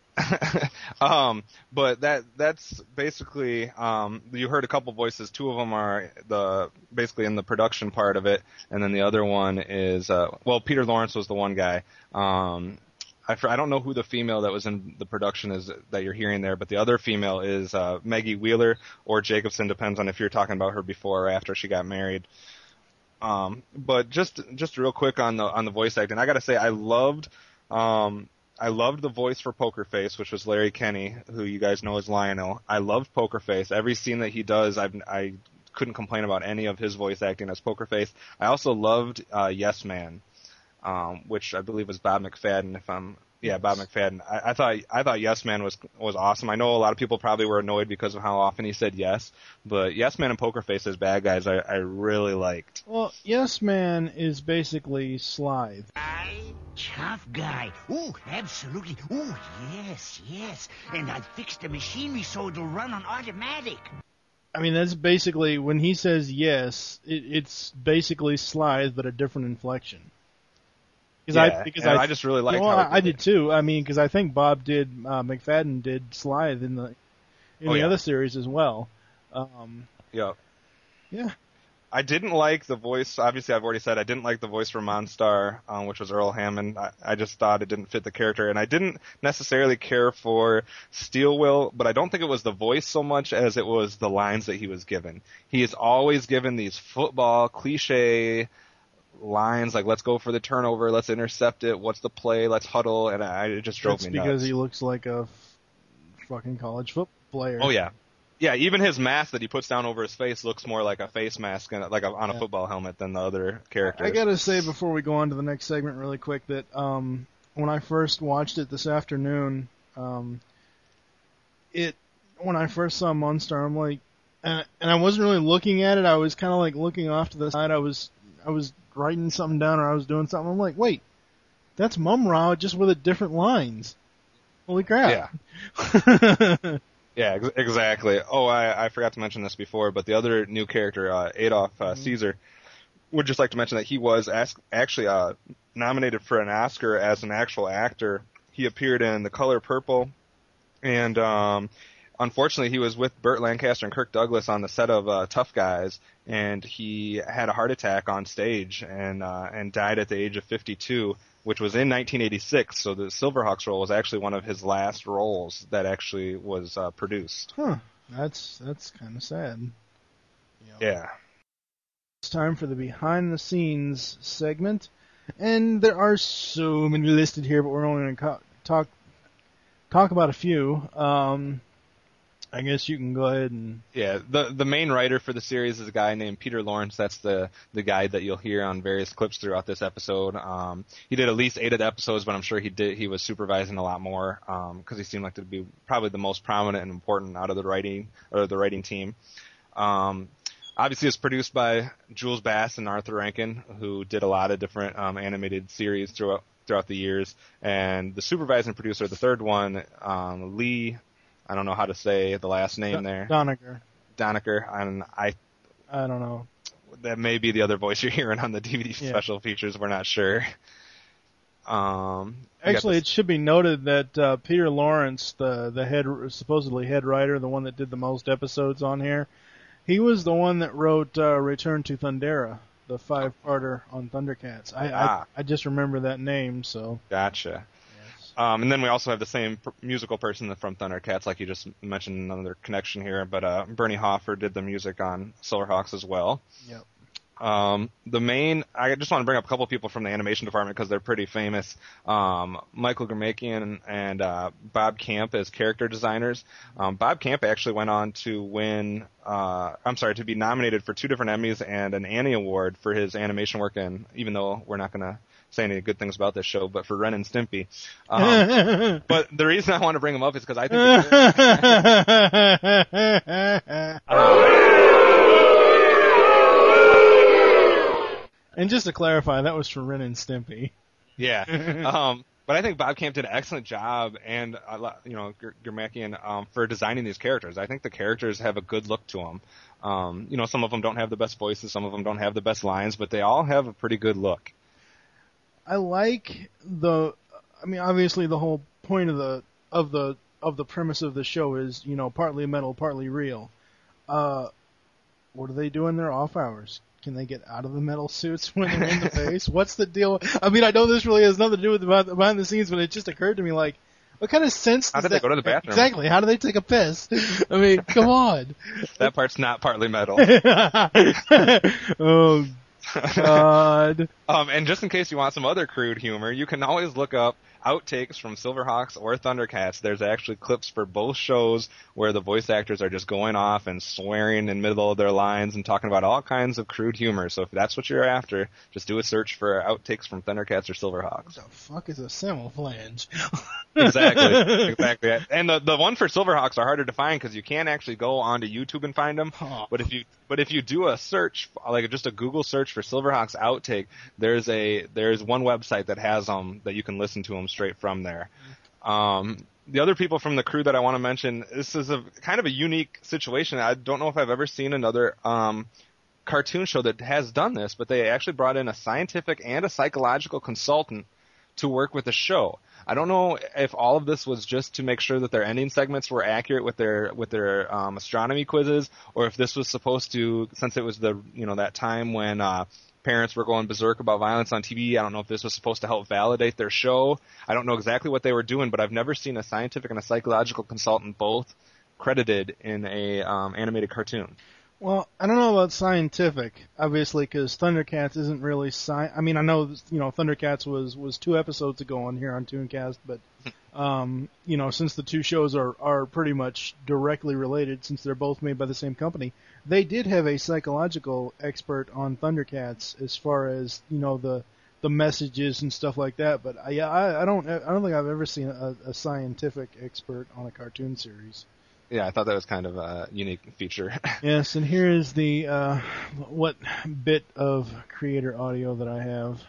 Speaker 3: um, but that that's basically um, you heard a couple voices. Two of them are the basically in the production part of it, and then the other one is uh, well, Peter Lawrence was the one guy. Um, I, I don't know who the female that was in the production is that you're hearing there, but the other female is uh, Maggie Wheeler or Jacobson, depends on if you're talking about her before or after she got married. Um, but just just real quick on the on the voice acting, I gotta say I loved um, I loved the voice for Poker Face, which was Larry Kenney, who you guys know as Lionel. I loved Poker Face. Every scene that he does, I've, I couldn't complain about any of his voice acting as Poker Face. I also loved uh, Yes Man. Um, which I believe was Bob McFadden, if I'm, yeah, Bob McFadden. I, I thought, I thought Yes Man was, was awesome. I know a lot of people probably were annoyed because of how often he said yes, but Yes Man and Poker Face as bad guys, I, I really liked.
Speaker 2: Well, Yes Man is basically Slythe.
Speaker 8: I, tough guy. Ooh, absolutely. Ooh, yes, yes. And I fixed the machinery so it'll run on automatic.
Speaker 2: I mean, that's basically, when he says yes, it, it's basically Slythe, but a different inflection.
Speaker 3: Yeah,
Speaker 2: I, because I,
Speaker 3: I just really liked
Speaker 2: well,
Speaker 3: how
Speaker 2: I, I did too. I mean, because I think Bob did, uh, McFadden did Slythe in the in
Speaker 3: oh,
Speaker 2: the
Speaker 3: yeah.
Speaker 2: other series as well. Um,
Speaker 3: yeah.
Speaker 2: Yeah.
Speaker 3: I didn't like the voice, obviously I've already said I didn't like the voice for Monstar, um, which was Earl Hammond. I, I just thought it didn't fit the character, and I didn't necessarily care for Steel Will, but I don't think it was the voice so much as it was the lines that he was given. He is always given these football cliche lines like, let's go for the turnover, let's intercept it, what's the play, let's huddle, and I, it just drove
Speaker 2: That's
Speaker 3: me nuts.
Speaker 2: because he looks like a f- fucking college football player.
Speaker 3: Oh, yeah. Yeah, even his mask that he puts down over his face looks more like a face mask, and like a, on a
Speaker 2: Yeah.
Speaker 3: football helmet than the other characters.
Speaker 2: I gotta say before we go on to the next segment really quick that um, when I first watched it this afternoon, um, it when I first saw Monstar, I'm like, and, and I wasn't really looking at it. I was kind of like looking off to the side. I was I was writing something down or I was doing something. I'm like, wait, that's Mum-Ra just with a different lines. Holy crap!
Speaker 3: Yeah. Yeah, ex- exactly. Oh, I, I forgot to mention this before, but the other new character, uh, Adolf uh, mm-hmm. Caesar, would just like to mention that he was ask- actually uh, nominated for an Oscar as an actual actor. He appeared in The Color Purple, and um, unfortunately he was with Burt Lancaster and Kirk Douglas on the set of uh, Tough Guys, and he had a heart attack on stage and uh, and died at the age of fifty-two. Which was in nineteen eighty-six, so the Silverhawks role was actually one of his last roles that actually was uh, produced.
Speaker 2: Huh. That's that's kind of sad.
Speaker 3: Yeah. yeah.
Speaker 2: It's time for the behind-the-scenes segment, and there are so many listed here, but we're only going to co- talk talk about a few. Um, I guess you can go ahead and...
Speaker 3: Yeah, the the main writer for the series is a guy named Peter Lawrence. That's the, the guy that you'll hear on various clips throughout this episode. Um, he did at least eight of the episodes, but I'm sure he did he was supervising a lot more because um, he seemed like to be probably the most prominent and important out of the writing or the writing team. Um, obviously, it's produced by Jules Bass and Arthur Rankin, who did a lot of different um, animated series throughout throughout the years. And the supervising producer, the third one, um, Lee... I don't know how to say the last name there.
Speaker 2: Doniger.
Speaker 3: Doniger. And I.
Speaker 2: I don't know.
Speaker 3: That may be the other voice you're hearing on the D V D
Speaker 2: yeah.
Speaker 3: special features. We're not sure. Um,
Speaker 2: Actually, it should be noted that uh, Peter Lawrence, the the head supposedly head writer, the one that did the most episodes on here, he was the one that wrote uh, Return to Thundera, the five-parter on Thundercats. I,
Speaker 3: ah.
Speaker 2: I I just remember that name, so.
Speaker 3: Gotcha. Um, and then we also have the same pr- musical person from Thundercats, like you just mentioned, another connection here. But uh, Bernie Hoffer did the music on Silverhawks as well.
Speaker 2: Yep.
Speaker 3: Um, the main, I just want to bring up a couple people from the animation department because they're pretty famous. Um, Michael Gurmakian and uh, Bob Camp as character designers. Um, Bob Camp actually went on to win, uh, I'm sorry, to be nominated for two different Emmys and an Annie Award for his animation work, and even though we're not going to say any good things about this show, but for Ren and Stimpy. Um, but the reason I want to bring him up is because I think the
Speaker 2: And just to clarify, that was for Ren and Stimpy.
Speaker 3: Yeah. Um, but I think Bob Camp did an excellent job, and, uh, you know, Gurmakian, um, for designing these characters. I think the characters have a good look to them. Um, you know, some of them don't have the best voices, some of them don't have the best lines, but they all have a pretty good look.
Speaker 2: I like the, I mean, obviously the whole point of the, of the, of the premise of the show is, you know, partly metal, partly real. Uh, what do they do in their off hours? Can they get out of the metal suits when they're in the face? What's the deal? I mean, I know this really has nothing to do with the behind the scenes, but it just occurred to me, like, what kind of sense does
Speaker 3: How did
Speaker 2: that...
Speaker 3: they go to the bathroom?
Speaker 2: Exactly. How do they take a piss? I mean, come on.
Speaker 3: That part's not partly metal.
Speaker 2: Oh, God.
Speaker 3: um, and just in case you want some other crude humor, you can always look up outtakes from Silverhawks or Thundercats. There's actually clips for both shows where the voice actors are just going off and swearing in the middle of their lines and talking about all kinds of crude humor. So if that's what you're after, just do a search for outtakes from Thundercats or Silverhawks.
Speaker 2: What the fuck is a semiflange?
Speaker 3: Exactly, exactly. And the the one for Silverhawks are harder to find because you can't actually go onto YouTube and find them.
Speaker 2: Oh.
Speaker 3: But if you but if you do a search, like just a Google search for Silverhawks outtake, there's a there's one website that has them that you can listen to them straight from there. Um, the other people from the crew that I want to mention, this is a kind of a unique situation. I don't know if I've ever seen another um, cartoon show that has done this, but they actually brought in a scientific and a psychological consultant to work with the show. I don't know if all of this was just to make sure that their ending segments were accurate with their with their um, astronomy quizzes, or if this was supposed to, since it was the you know that time when uh, parents were going berserk about violence on T V. I don't know if this was supposed to help validate their show. I don't know exactly what they were doing, but I've never seen a scientific and a psychological consultant both credited in a um, animated cartoon.
Speaker 2: Well, I don't know about scientific, obviously, because Thundercats isn't really sci. I mean, I know you know Thundercats was was two episodes ago on here on Tooncast, but um, you know, since the two shows are are pretty much directly related, since they're both made by the same company, they did have a psychological expert on Thundercats as far as you know the the messages and stuff like that. But I, yeah, I, I don't I don't think I've ever seen a, a scientific expert on a cartoon series.
Speaker 3: Yeah, I thought that was kind of a unique feature.
Speaker 2: Yes, and here is the uh, what bit of creator audio that I have.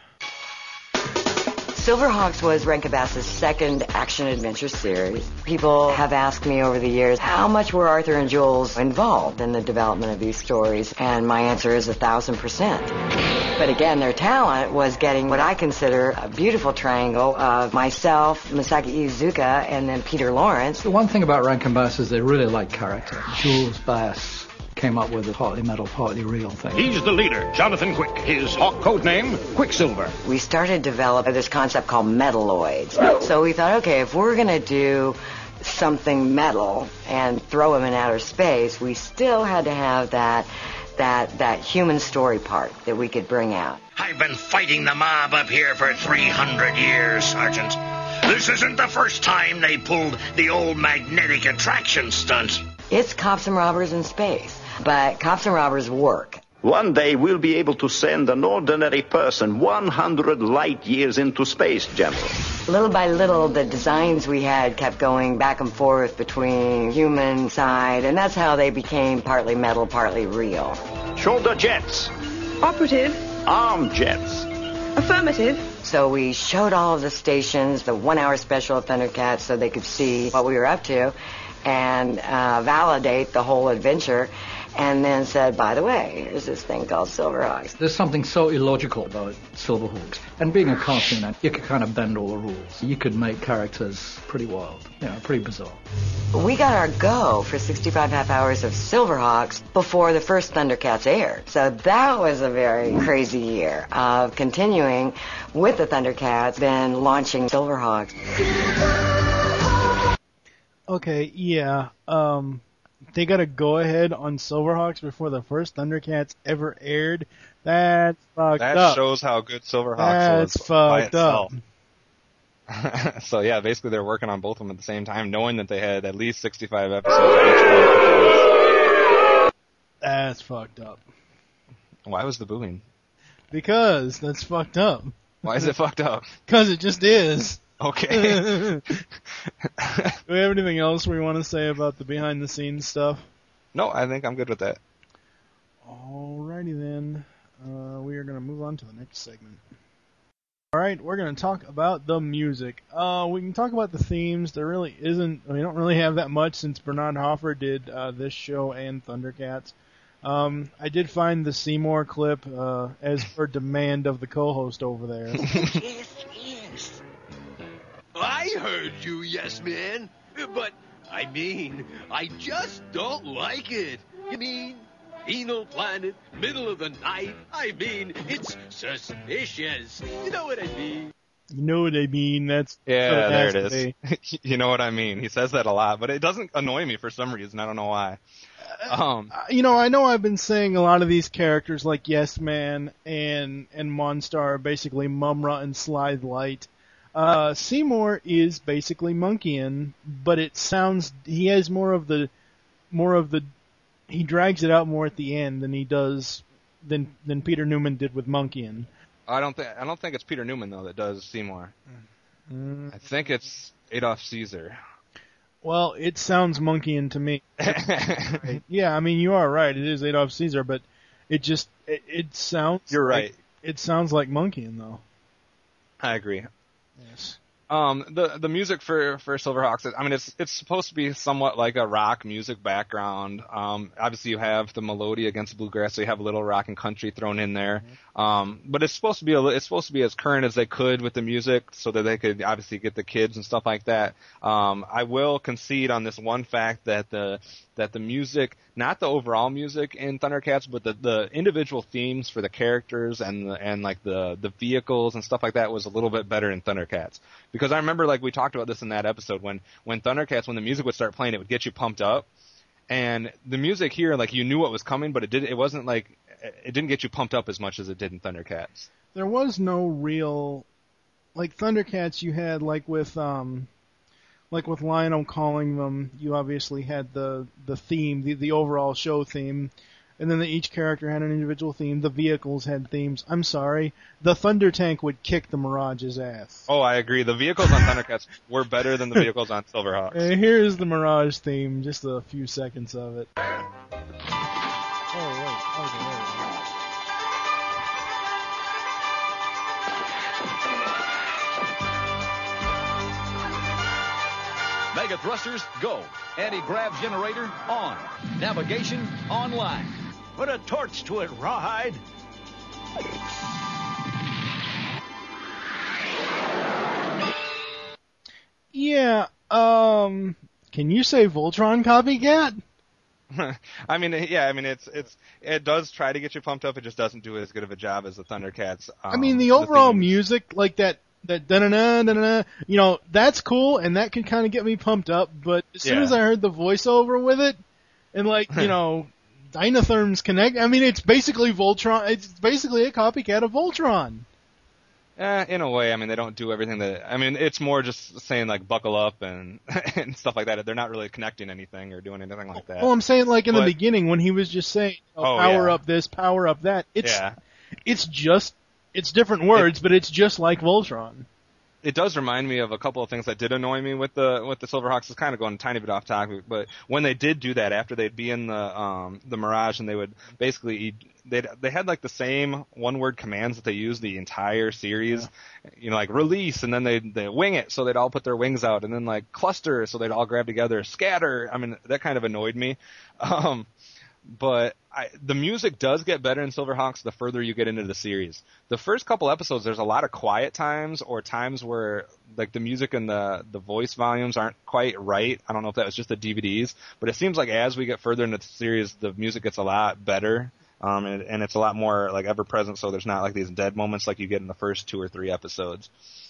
Speaker 7: Silverhawks was Rankin-Bass's second action-adventure series. People have asked me over the years, how much were Arthur and Jules involved in the development of these stories? And my answer is a thousand percent. But again, their talent was getting what I consider a beautiful triangle of myself, Masaki Iizuka, and then Peter Lawrence.
Speaker 10: The one thing about Rankin-Bass is they really like character. Jules Bass came up with a partly metal, partly real thing.
Speaker 11: He's the leader, Jonathan Quick. His Hawk code name, Quicksilver.
Speaker 7: We started to develop this concept called metalloids. So we thought, okay, if we're going to do something metal and throw them in outer space, we still had to have that that that human story part that we could bring out.
Speaker 5: I've been fighting the mob up here for three hundred years, Sergeant. This isn't the first time they pulled the old magnetic attraction stunt.
Speaker 7: It's cops and robbers in space, but cops and robbers work.
Speaker 12: One day we'll be able to send an ordinary person one hundred light years into space, General.
Speaker 7: Little by little, the designs we had kept going back and forth between human side, and that's how they became partly metal, partly real.
Speaker 12: Shoulder jets.
Speaker 13: Operative.
Speaker 12: Arm jets.
Speaker 13: Affirmative.
Speaker 7: So we showed all of the stations, the one-hour special of Thundercats, so they could see what we were up to. and uh, validate the whole adventure, and then said, by the way, here's this thing called Silverhawks.
Speaker 10: There's something so illogical about Silverhawks. And being a cartoon, you could kind of bend all the rules. You could make characters pretty wild, you know, pretty bizarre.
Speaker 7: We got our go for sixty-five half hours of Silverhawks before the first Thundercats aired. So that was a very crazy year of continuing with the Thundercats, then launching Silverhawks.
Speaker 2: Okay, yeah, um... they got to go ahead on Silverhawks before the first Thundercats ever aired. That's fucked
Speaker 3: that
Speaker 2: up.
Speaker 3: That shows how good Silverhawks
Speaker 2: That's
Speaker 3: was by
Speaker 2: fucked up.
Speaker 3: itself. So yeah, basically they're working on both of them at the same time, knowing that they had at least sixty-five episodes of each one.
Speaker 2: That's fucked up.
Speaker 3: Why was the booing?
Speaker 2: Because that's fucked up.
Speaker 3: Why is it fucked up?
Speaker 2: Because it just is.
Speaker 3: Okay.
Speaker 2: Do we have anything else we want to say about the behind-the-scenes stuff?
Speaker 3: No, I think I'm good with that.
Speaker 2: Alrighty then. Uh, we are going to move on to the next segment. Alright, we're going to talk about the music. Uh, we can talk about the themes. There really isn't, we don't really have that much since Bernard Hoffer did uh, this show and Thundercats. Um, I did find the Seymour clip uh, as per demand of the co-host over there.
Speaker 14: Yes, yes. I heard you, yes, man. But, I mean, I just don't like it. You mean, penal planet, middle of the night. I mean, it's suspicious. You know what I mean?
Speaker 2: You know what I mean? That's
Speaker 3: yeah, there it
Speaker 2: is.
Speaker 3: You know what I mean? He says that a lot, but it doesn't annoy me for some reason. I don't know why. Um,
Speaker 2: uh, you know, I know I've been saying a lot of these characters like Yes Man and and Monstar are basically Mumra and Slithe Light. Uh, Seymour is basically Monkeyan, but it sounds he has more of the more of the he drags it out more at the end than he does than than Peter Newman did with Monkeyan.
Speaker 3: I don't think I don't think it's Peter Newman though that does Seymour.
Speaker 2: Mm.
Speaker 3: I think it's Adolf Caesar.
Speaker 2: Well, it sounds Monkeyan to me. Right. Yeah, I mean you are right. It is Adolf Caesar, but it just it, it sounds.
Speaker 3: You're right.
Speaker 2: Like, it sounds like Monkeyan though.
Speaker 3: I agree.
Speaker 2: Yes.
Speaker 3: Um, the the music for for Silverhawks, I mean, it's it's supposed to be somewhat like a rock music background. Um, obviously you have the melody against bluegrass, so you have a little rock and country thrown in there. Mm-hmm. Um, but it's supposed to be a, it's supposed to be as current as they could with the music, so that they could obviously get the kids and stuff like that. Um, I will concede on this one fact that the that the music, not the overall music in Thundercats, but the, the individual themes for the characters and the, and like the the vehicles and stuff like that was a little bit better in Thundercats. Because I remember, like, we talked about this in that episode, when, when Thundercats, when the music would start playing, it would get you pumped up. And the music here, like, you knew what was coming, but it did, it wasn't like, it didn't get you pumped up as much as it did in Thundercats.
Speaker 2: There was no real, like, Thundercats you had, like, with, um, like with Lionel calling them, you obviously had the, the theme, the, the overall show theme. And then the, each character had an individual theme. The vehicles had themes. I'm sorry. The Thunder Tank would kick the Mirage's ass.
Speaker 3: Oh, I agree. The vehicles on Thundercats were better than the vehicles on Silverhawks.
Speaker 2: And here's the Mirage theme, just a few seconds of it. Oh, wait. Okay,
Speaker 15: Mega thrusters, go. Anti-grav generator, on. Navigation, online.
Speaker 8: Put a torch to it, Rawhide.
Speaker 2: Yeah, um, can you say Voltron copycat?
Speaker 3: I mean, yeah, I mean, it's it's it does try to get you pumped up. It just doesn't do as good of a job as the Thundercats. Um,
Speaker 2: I mean, the overall
Speaker 3: the
Speaker 2: music, like that, that da-na-na, da-na-na, you know, that's cool, and that can kind of get me pumped up. But as soon
Speaker 3: Yeah.
Speaker 2: as I heard the voiceover with it, and like, you know, Dynatherms connect, I mean, it's basically Voltron. It's basically a copycat of Voltron.
Speaker 3: Eh, in a way, I mean, they don't do everything that. I mean, it's more just saying like buckle up and and stuff like that. They're not really connecting anything or doing anything like that.
Speaker 2: Well, I'm saying like in
Speaker 3: But-
Speaker 2: the beginning when he was just saying, oh,
Speaker 3: Oh,
Speaker 2: power
Speaker 3: yeah.
Speaker 2: up this, power up that. It's
Speaker 3: Yeah.
Speaker 2: it's just it's different words, but it's just like Voltron.
Speaker 3: it does remind me of a couple of things that did annoy me with the with the Silverhawks. It's kind of going a tiny bit off topic, but when they did do that, after they'd be in the um, the Mirage, and they would basically they they had like the same one word commands that they used the entire series, yeah. you know, like release, and then they they wing it, so they'd all put their wings out, and then like cluster, so they'd all grab together, scatter. I mean, that kind of annoyed me. Um, But I, the music does get better in Silverhawks the further you get into the series. The first couple episodes, there's a lot of quiet times or times where like the music and the, the voice volumes aren't quite right. I don't know if that was just the D V Ds, but it seems like as we get further into the series, the music gets a lot better, um, and, and it's a lot more like ever present. So there's not like these dead moments like you get in the first two or three episodes.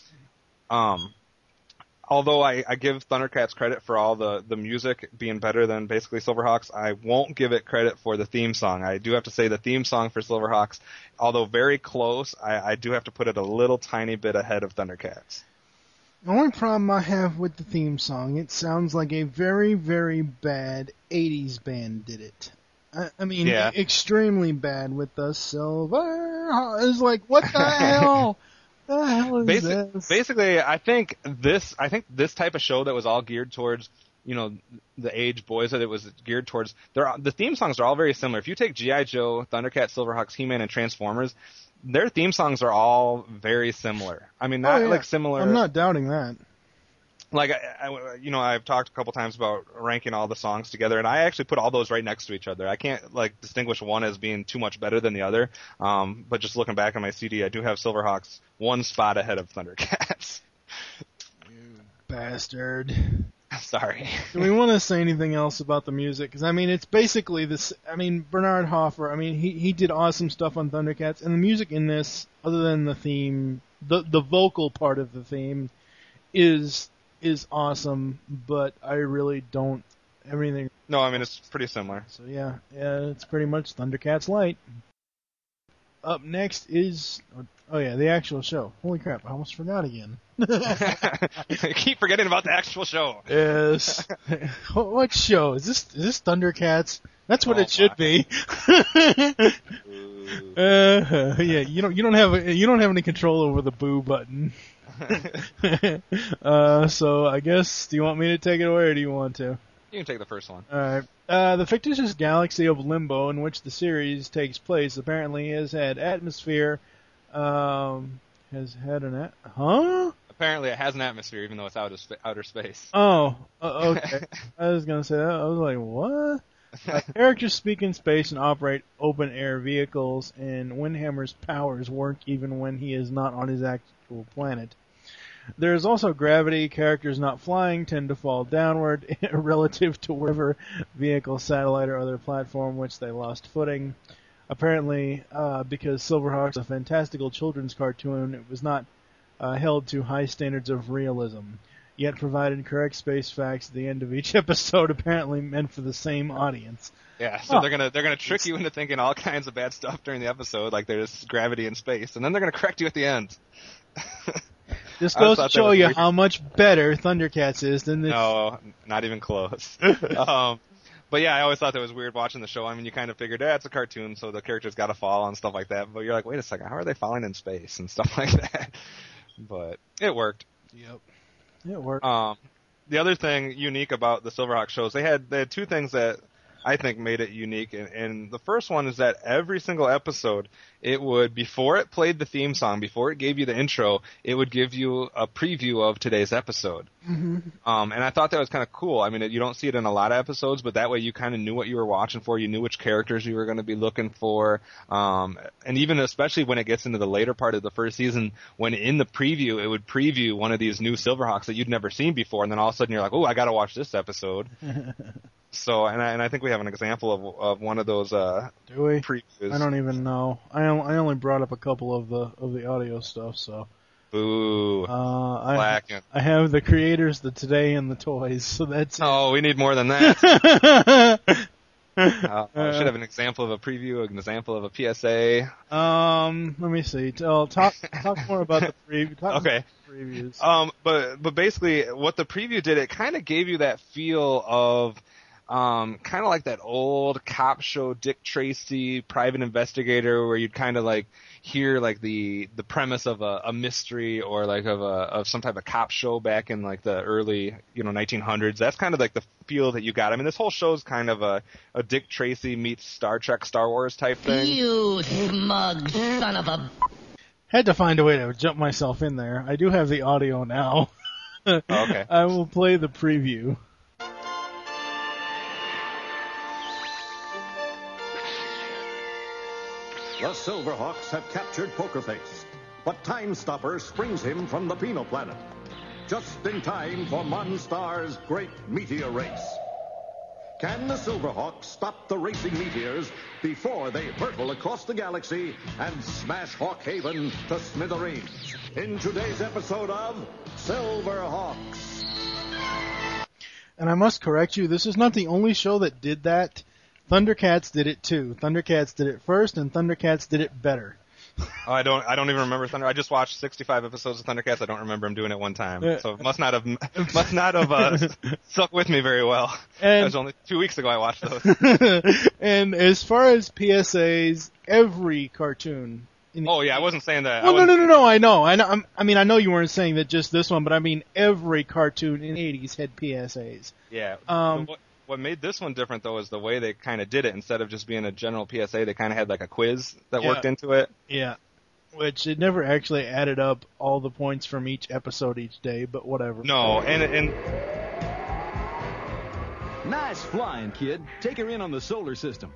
Speaker 3: Um. Although I, I give Thundercats credit for all the, the music being better than basically Silverhawks, I won't give it credit for the theme song. I do have to say the theme song for Silverhawks, although very close, I, I do have to put it a little tiny bit ahead of Thundercats.
Speaker 2: The only problem I have with the theme song, it sounds like a very, very bad eighties band did it. I, I mean,
Speaker 3: yeah.
Speaker 2: extremely bad with the Silver. It's like, what the hell? The hell is
Speaker 3: Basic,
Speaker 2: this?
Speaker 3: Basically, I think this I think this type of show that was all geared towards, you know, the age boys that it was geared towards, they're, the theme songs are all very similar. If you take G I. Joe, Thundercats, Silverhawks, He-Man, and Transformers, their theme songs are all very similar. I mean, not
Speaker 2: oh, yeah.
Speaker 3: like similar.
Speaker 2: I'm not doubting that.
Speaker 3: Like, I, I, you know, I've talked a couple times about ranking all the songs together, and I actually put all those right next to each other. I can't, like, distinguish one as being too much better than the other, um, but just looking back on my C D, I do have Silverhawks one spot ahead of Thundercats.
Speaker 2: You bastard.
Speaker 3: Sorry.
Speaker 2: Do we want to say anything else about the music? Because, I mean, it's basically this, I mean, Bernard Hoffer, I mean, he, he did awesome stuff on Thundercats, and the music in this, other than the theme, the, the vocal part of the theme, is... is awesome, but I really don't have anything.
Speaker 3: No, I mean, it's pretty similar.
Speaker 2: So yeah, yeah, it's pretty much Thundercats Light. Up next is, oh yeah, the actual show. Holy crap, I almost forgot again.
Speaker 3: I keep forgetting about the actual show.
Speaker 2: Yes. What show? Is this, is this Thundercats? That's what
Speaker 3: oh
Speaker 2: it should
Speaker 3: my.
Speaker 2: be. uh, yeah, you don't, you don't have, you don't have any control over the boo button. uh, so I guess, do you want me to take it away, or do you want to?
Speaker 3: You can take the first one.
Speaker 2: Alright. Uh, the fictitious galaxy of Limbo, in which the series takes place, apparently has had atmosphere, um, has had an at- huh?
Speaker 3: Apparently it has an atmosphere, even though it's out of sp- outer space.
Speaker 2: Oh, uh, okay. I was gonna say that. I was like, what? Uh, characters speak in space and operate open-air vehicles, and Windhammer's powers work even when he is not on his actual planet. There is also gravity. Characters not flying tend to fall downward relative to whatever vehicle, satellite, or other platform which they lost footing. Apparently, uh, because Silverhawks is a fantastical children's cartoon, it was not uh, held to high standards of realism, yet provided correct space facts at the end of each episode, apparently meant for the same audience.
Speaker 3: Yeah, so
Speaker 2: Oh.
Speaker 3: they're gonna they're gonna trick you into thinking all kinds of bad stuff during the episode, like there's gravity in space, and then they're gonna correct you at the end.
Speaker 2: This
Speaker 3: I
Speaker 2: goes to
Speaker 3: thought that
Speaker 2: show
Speaker 3: was
Speaker 2: you
Speaker 3: weird.
Speaker 2: how much better Thundercats is than this.
Speaker 3: No, not even close. um, but yeah, I always thought that was weird watching the show. I mean, you kind of figured, yeah, it's a cartoon, so the characters got to fall and stuff like that. But you're like, wait a second, how are they falling in space and stuff like that? But it worked.
Speaker 2: Yep. It worked.
Speaker 3: Um, the other thing unique about the Silverhawks shows, they had they had two things that I think made it unique. And, and the first one is that every single episode, it would, before it played the theme song, before it gave you the intro, it would give you a preview of today's episode.
Speaker 2: Mm-hmm.
Speaker 3: Um, and I thought that was kind of cool. I mean, you don't see it in a lot of episodes, but that way you kind of knew what you were watching for. You knew which characters you were going to be looking for. Um, and even especially when it gets into the later part of the first season, when in the preview, it would preview one of these new Silverhawks that you'd never seen before. And then all of a sudden you're like, oh, I got to watch this episode. So, and I, and I think we have an example of of one of those uh,
Speaker 2: Do we?
Speaker 3: previews.
Speaker 2: I don't even know. I on- I only brought up a couple of the of the audio stuff, so.
Speaker 3: Boo.
Speaker 2: Uh, I
Speaker 3: Blackened.
Speaker 2: I have the creators, the today, and the toys, so that's it.
Speaker 3: Oh, we need more than that. uh, I should have an example of a preview, an example of a P S A.
Speaker 2: Um, let me see. Tell talk talk more about the preview. Talk
Speaker 3: Okay.
Speaker 2: about the previews.
Speaker 3: Um, but but basically, what the preview did, it kind of gave you that feel of um, kind of like that old cop show, Dick Tracy, Private Investigator, where you'd kind of like hear like the the premise of a, a mystery or like of a of some type of cop show back in like the early you know nineteen hundreds. That's kind of like the feel that you got. I mean, this whole show's kind of a, a Dick Tracy meets Star Trek, Star Wars type thing.
Speaker 4: You smug son of a...
Speaker 2: Had to find a way to jump myself in there. I do have the audio now.
Speaker 3: Oh, okay.
Speaker 2: I will play the preview.
Speaker 16: The Silverhawks have captured Poker Face, but Time Stopper springs him from the Penal Planet, just in time for Monstar's great meteor race. Can the Silverhawks stop the racing meteors before they hurtle across the galaxy and smash Hawk Haven to smithereens? In today's episode of Silverhawks.
Speaker 2: And I must correct you, this is not the only show that did that. Thundercats did it too. Thundercats did it first, and Thundercats did it better.
Speaker 3: Oh, I don't. I don't even remember Thunder. I just watched sixty-five episodes of Thundercats. I don't remember him doing it one time.
Speaker 2: Yeah.
Speaker 3: So it must not have must not have uh, stuck with me very well.
Speaker 2: And,
Speaker 3: it was only two weeks ago I watched those.
Speaker 2: And as far as P S As, every cartoon. In
Speaker 3: oh yeah, I wasn't saying that.
Speaker 2: Well, no, no, no, no. I know. I know. I'm, I mean, I know you weren't saying that just this one, but I mean every cartoon in the eighties had P S As.
Speaker 3: Yeah.
Speaker 2: Um.
Speaker 3: What, what made this one different though is the way they kind of did it. Instead of just being a general P S A, they kind of had like a quiz that
Speaker 2: Yeah.
Speaker 3: worked into it.
Speaker 2: Yeah. Which it never actually added up all the points from each episode each day, but whatever.
Speaker 3: No, and and
Speaker 15: Nice flying, kid. Take her in on the solar system.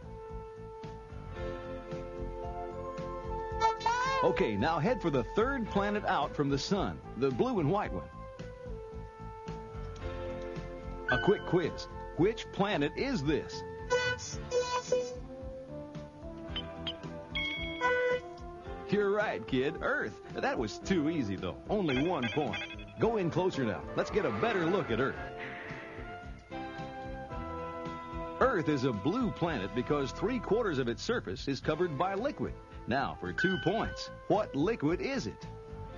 Speaker 15: Okay, now head for the third planet out from the sun, the blue and white one. A quick quiz. Which planet is this? You're right, kid. Earth. That was too easy, though. Only one point. Go in closer now. Let's get a better look at Earth. Earth is a blue planet because three-quarters of its surface is covered by liquid. Now, for two points, what liquid is it?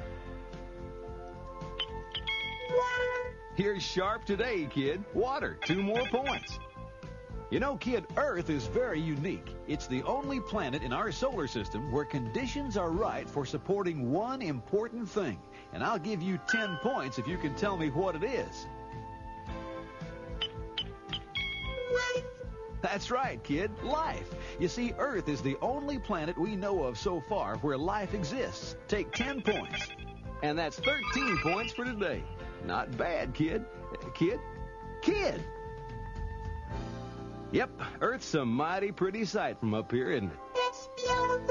Speaker 15: You're sharp today, kid. Water. Two more points. You know, kid, Earth is very unique. It's the only planet in our solar system where conditions are right for supporting one important thing. And I'll give you ten points if you can tell me what it is. That's right, kid. Life. You see, Earth is the only planet we know of so far where life exists. Take ten points. And that's thirteen points for today. Not bad, kid. Kid? Kid! Yep, Earth's a mighty pretty sight from up here, isn't it?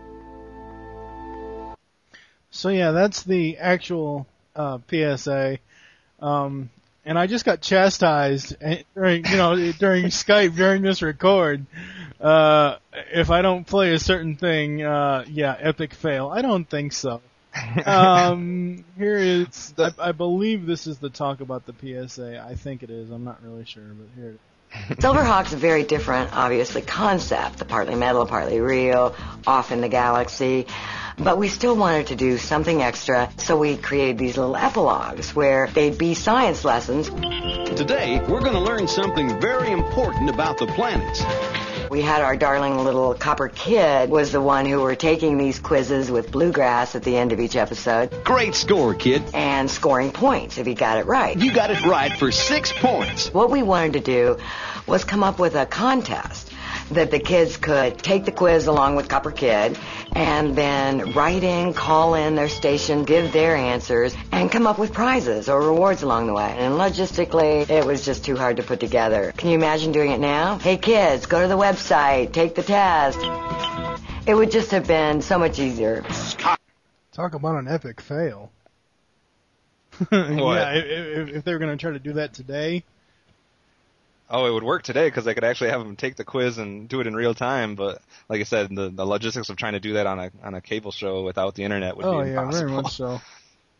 Speaker 2: So yeah, that's the actual uh, P S A. Um, and I just got chastised during, you know, during Skype during this record. Uh, if I don't play a certain thing, uh, yeah, epic fail. I don't think so. um, here is, I, I believe this is the talk about the P S A. I think it is. I'm not really sure, but here it is.
Speaker 7: Silverhawk's a very different, obviously, concept. Partly metal, partly real, off in the galaxy. But we still wanted to do something extra, so we created these little epilogues where they'd be science lessons.
Speaker 15: Today, we're going to learn something very important about the planets.
Speaker 7: We had our darling little copper kid was the one who were taking these quizzes with bluegrass at the end of each episode.
Speaker 15: Great score, kid.
Speaker 7: And scoring points if he got it right.
Speaker 15: You got it right for six points.
Speaker 7: What we wanted to do was come up with a contest that the kids could take the quiz along with Copper Kid and then write in, call in their station, give their answers, and come up with prizes or rewards along the way. And logistically, it was just too hard to put together. Can you imagine doing it now? Hey kids, go to the website, take the test. It would just have been so much easier.
Speaker 2: Talk about an epic fail.
Speaker 3: What?
Speaker 2: Yeah, if, if they were going to try to do that today.
Speaker 3: Oh, it would work today because I could actually have them take the quiz and do it in real time. But like I said, the, the logistics of trying to do that on a on a cable show without the internet would
Speaker 2: oh,
Speaker 3: be
Speaker 2: yeah,
Speaker 3: impossible.
Speaker 2: very much so.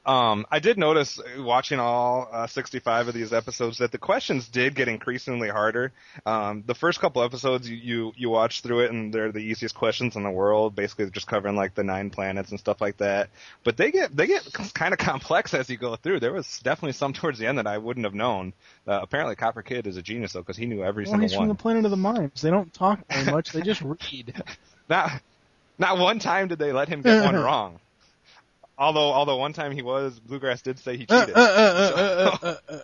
Speaker 3: Um, I did notice watching all uh, sixty-five of these episodes that the questions did get increasingly harder. Um, the first couple episodes you, you you watch through it and they're the easiest questions in the world, basically just covering like the nine planets and stuff like that. But they get they get kind of complex as you go through. There was definitely some towards the end that I wouldn't have known. Uh, apparently, Copper Kid is a genius though because he knew every
Speaker 2: well,
Speaker 3: single
Speaker 2: he's
Speaker 3: one.
Speaker 2: from the planet of the mimes. They don't talk very much. They just read.
Speaker 3: Not not one time did they let him get one wrong. Although, although one time he was, Bluegrass did say he cheated. So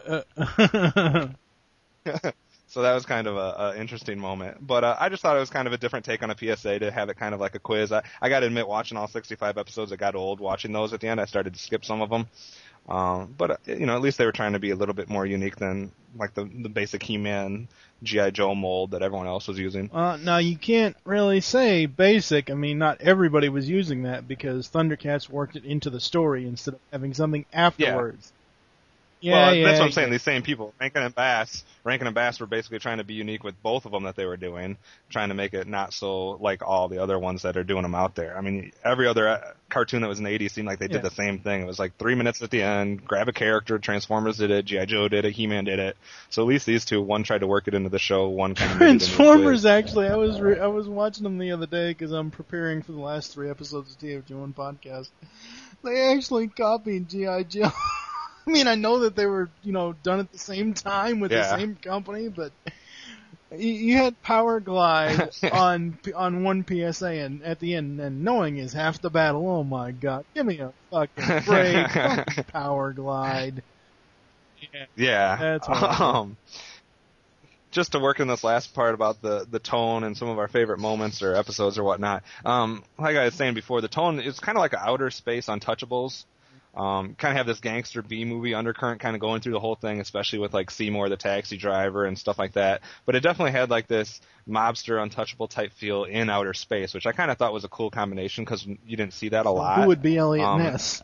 Speaker 3: that was kind of a, a interesting moment. But uh, I just thought it was kind of a different take on a P S A to have it kind of like a quiz. I, I got to admit, watching all sixty-five episodes, it got old watching those at the end. I started to skip some of them. Um, but, uh, you know, at least they were trying to be a little bit more unique than like the, the basic He-Man G I. Joe mold that everyone else was using.
Speaker 2: Uh, now, you can't really say basic. I mean, not everybody was using that because Thundercats worked it into the story instead of having something afterwards. Yeah,
Speaker 3: well,
Speaker 2: yeah,
Speaker 3: that's what I'm
Speaker 2: yeah.
Speaker 3: saying. These same people, Rankin and Bass, Rankin and Bass were basically trying to be unique with both of them that they were doing, trying to make it not so like all the other ones that are doing them out there. I mean, every other uh, cartoon that was in the eighties seemed like they did
Speaker 2: Yeah.
Speaker 3: the same thing. It was like three minutes at the end, grab a character, Transformers did it, G I. Joe did it, He-Man did it. So at least these two, one tried to work it into the show, one kind of made it into the
Speaker 2: Transformers,
Speaker 3: quiz.
Speaker 2: actually, I was re- I was watching them the other day because I'm preparing for the last three episodes of T F G one podcast. They actually copied G I. Joe. I mean, I know that they were, you know, done at the same time with
Speaker 3: Yeah.
Speaker 2: the same company, but you, you had Power Glide on on one P S A, and at the end, and knowing is half the battle. Oh my God, give me a fucking break! Fucking Power Glide. Yeah,
Speaker 3: Yeah.
Speaker 2: That's horrible.
Speaker 3: um, just to work in this last part about the, the tone and some of our favorite moments or episodes or whatnot. Um, like I was saying before, the tone is kind of like an Outer Space Untouchables. Um, kind of have this gangster B-movie undercurrent kind of going through the whole thing, especially with like Seymour the taxi driver and stuff like that. But it definitely had like this mobster untouchable type feel in outer space, which I kind of thought was a cool combination because you didn't see that a lot.
Speaker 2: Who would be Elliot
Speaker 3: Um,
Speaker 2: Ness?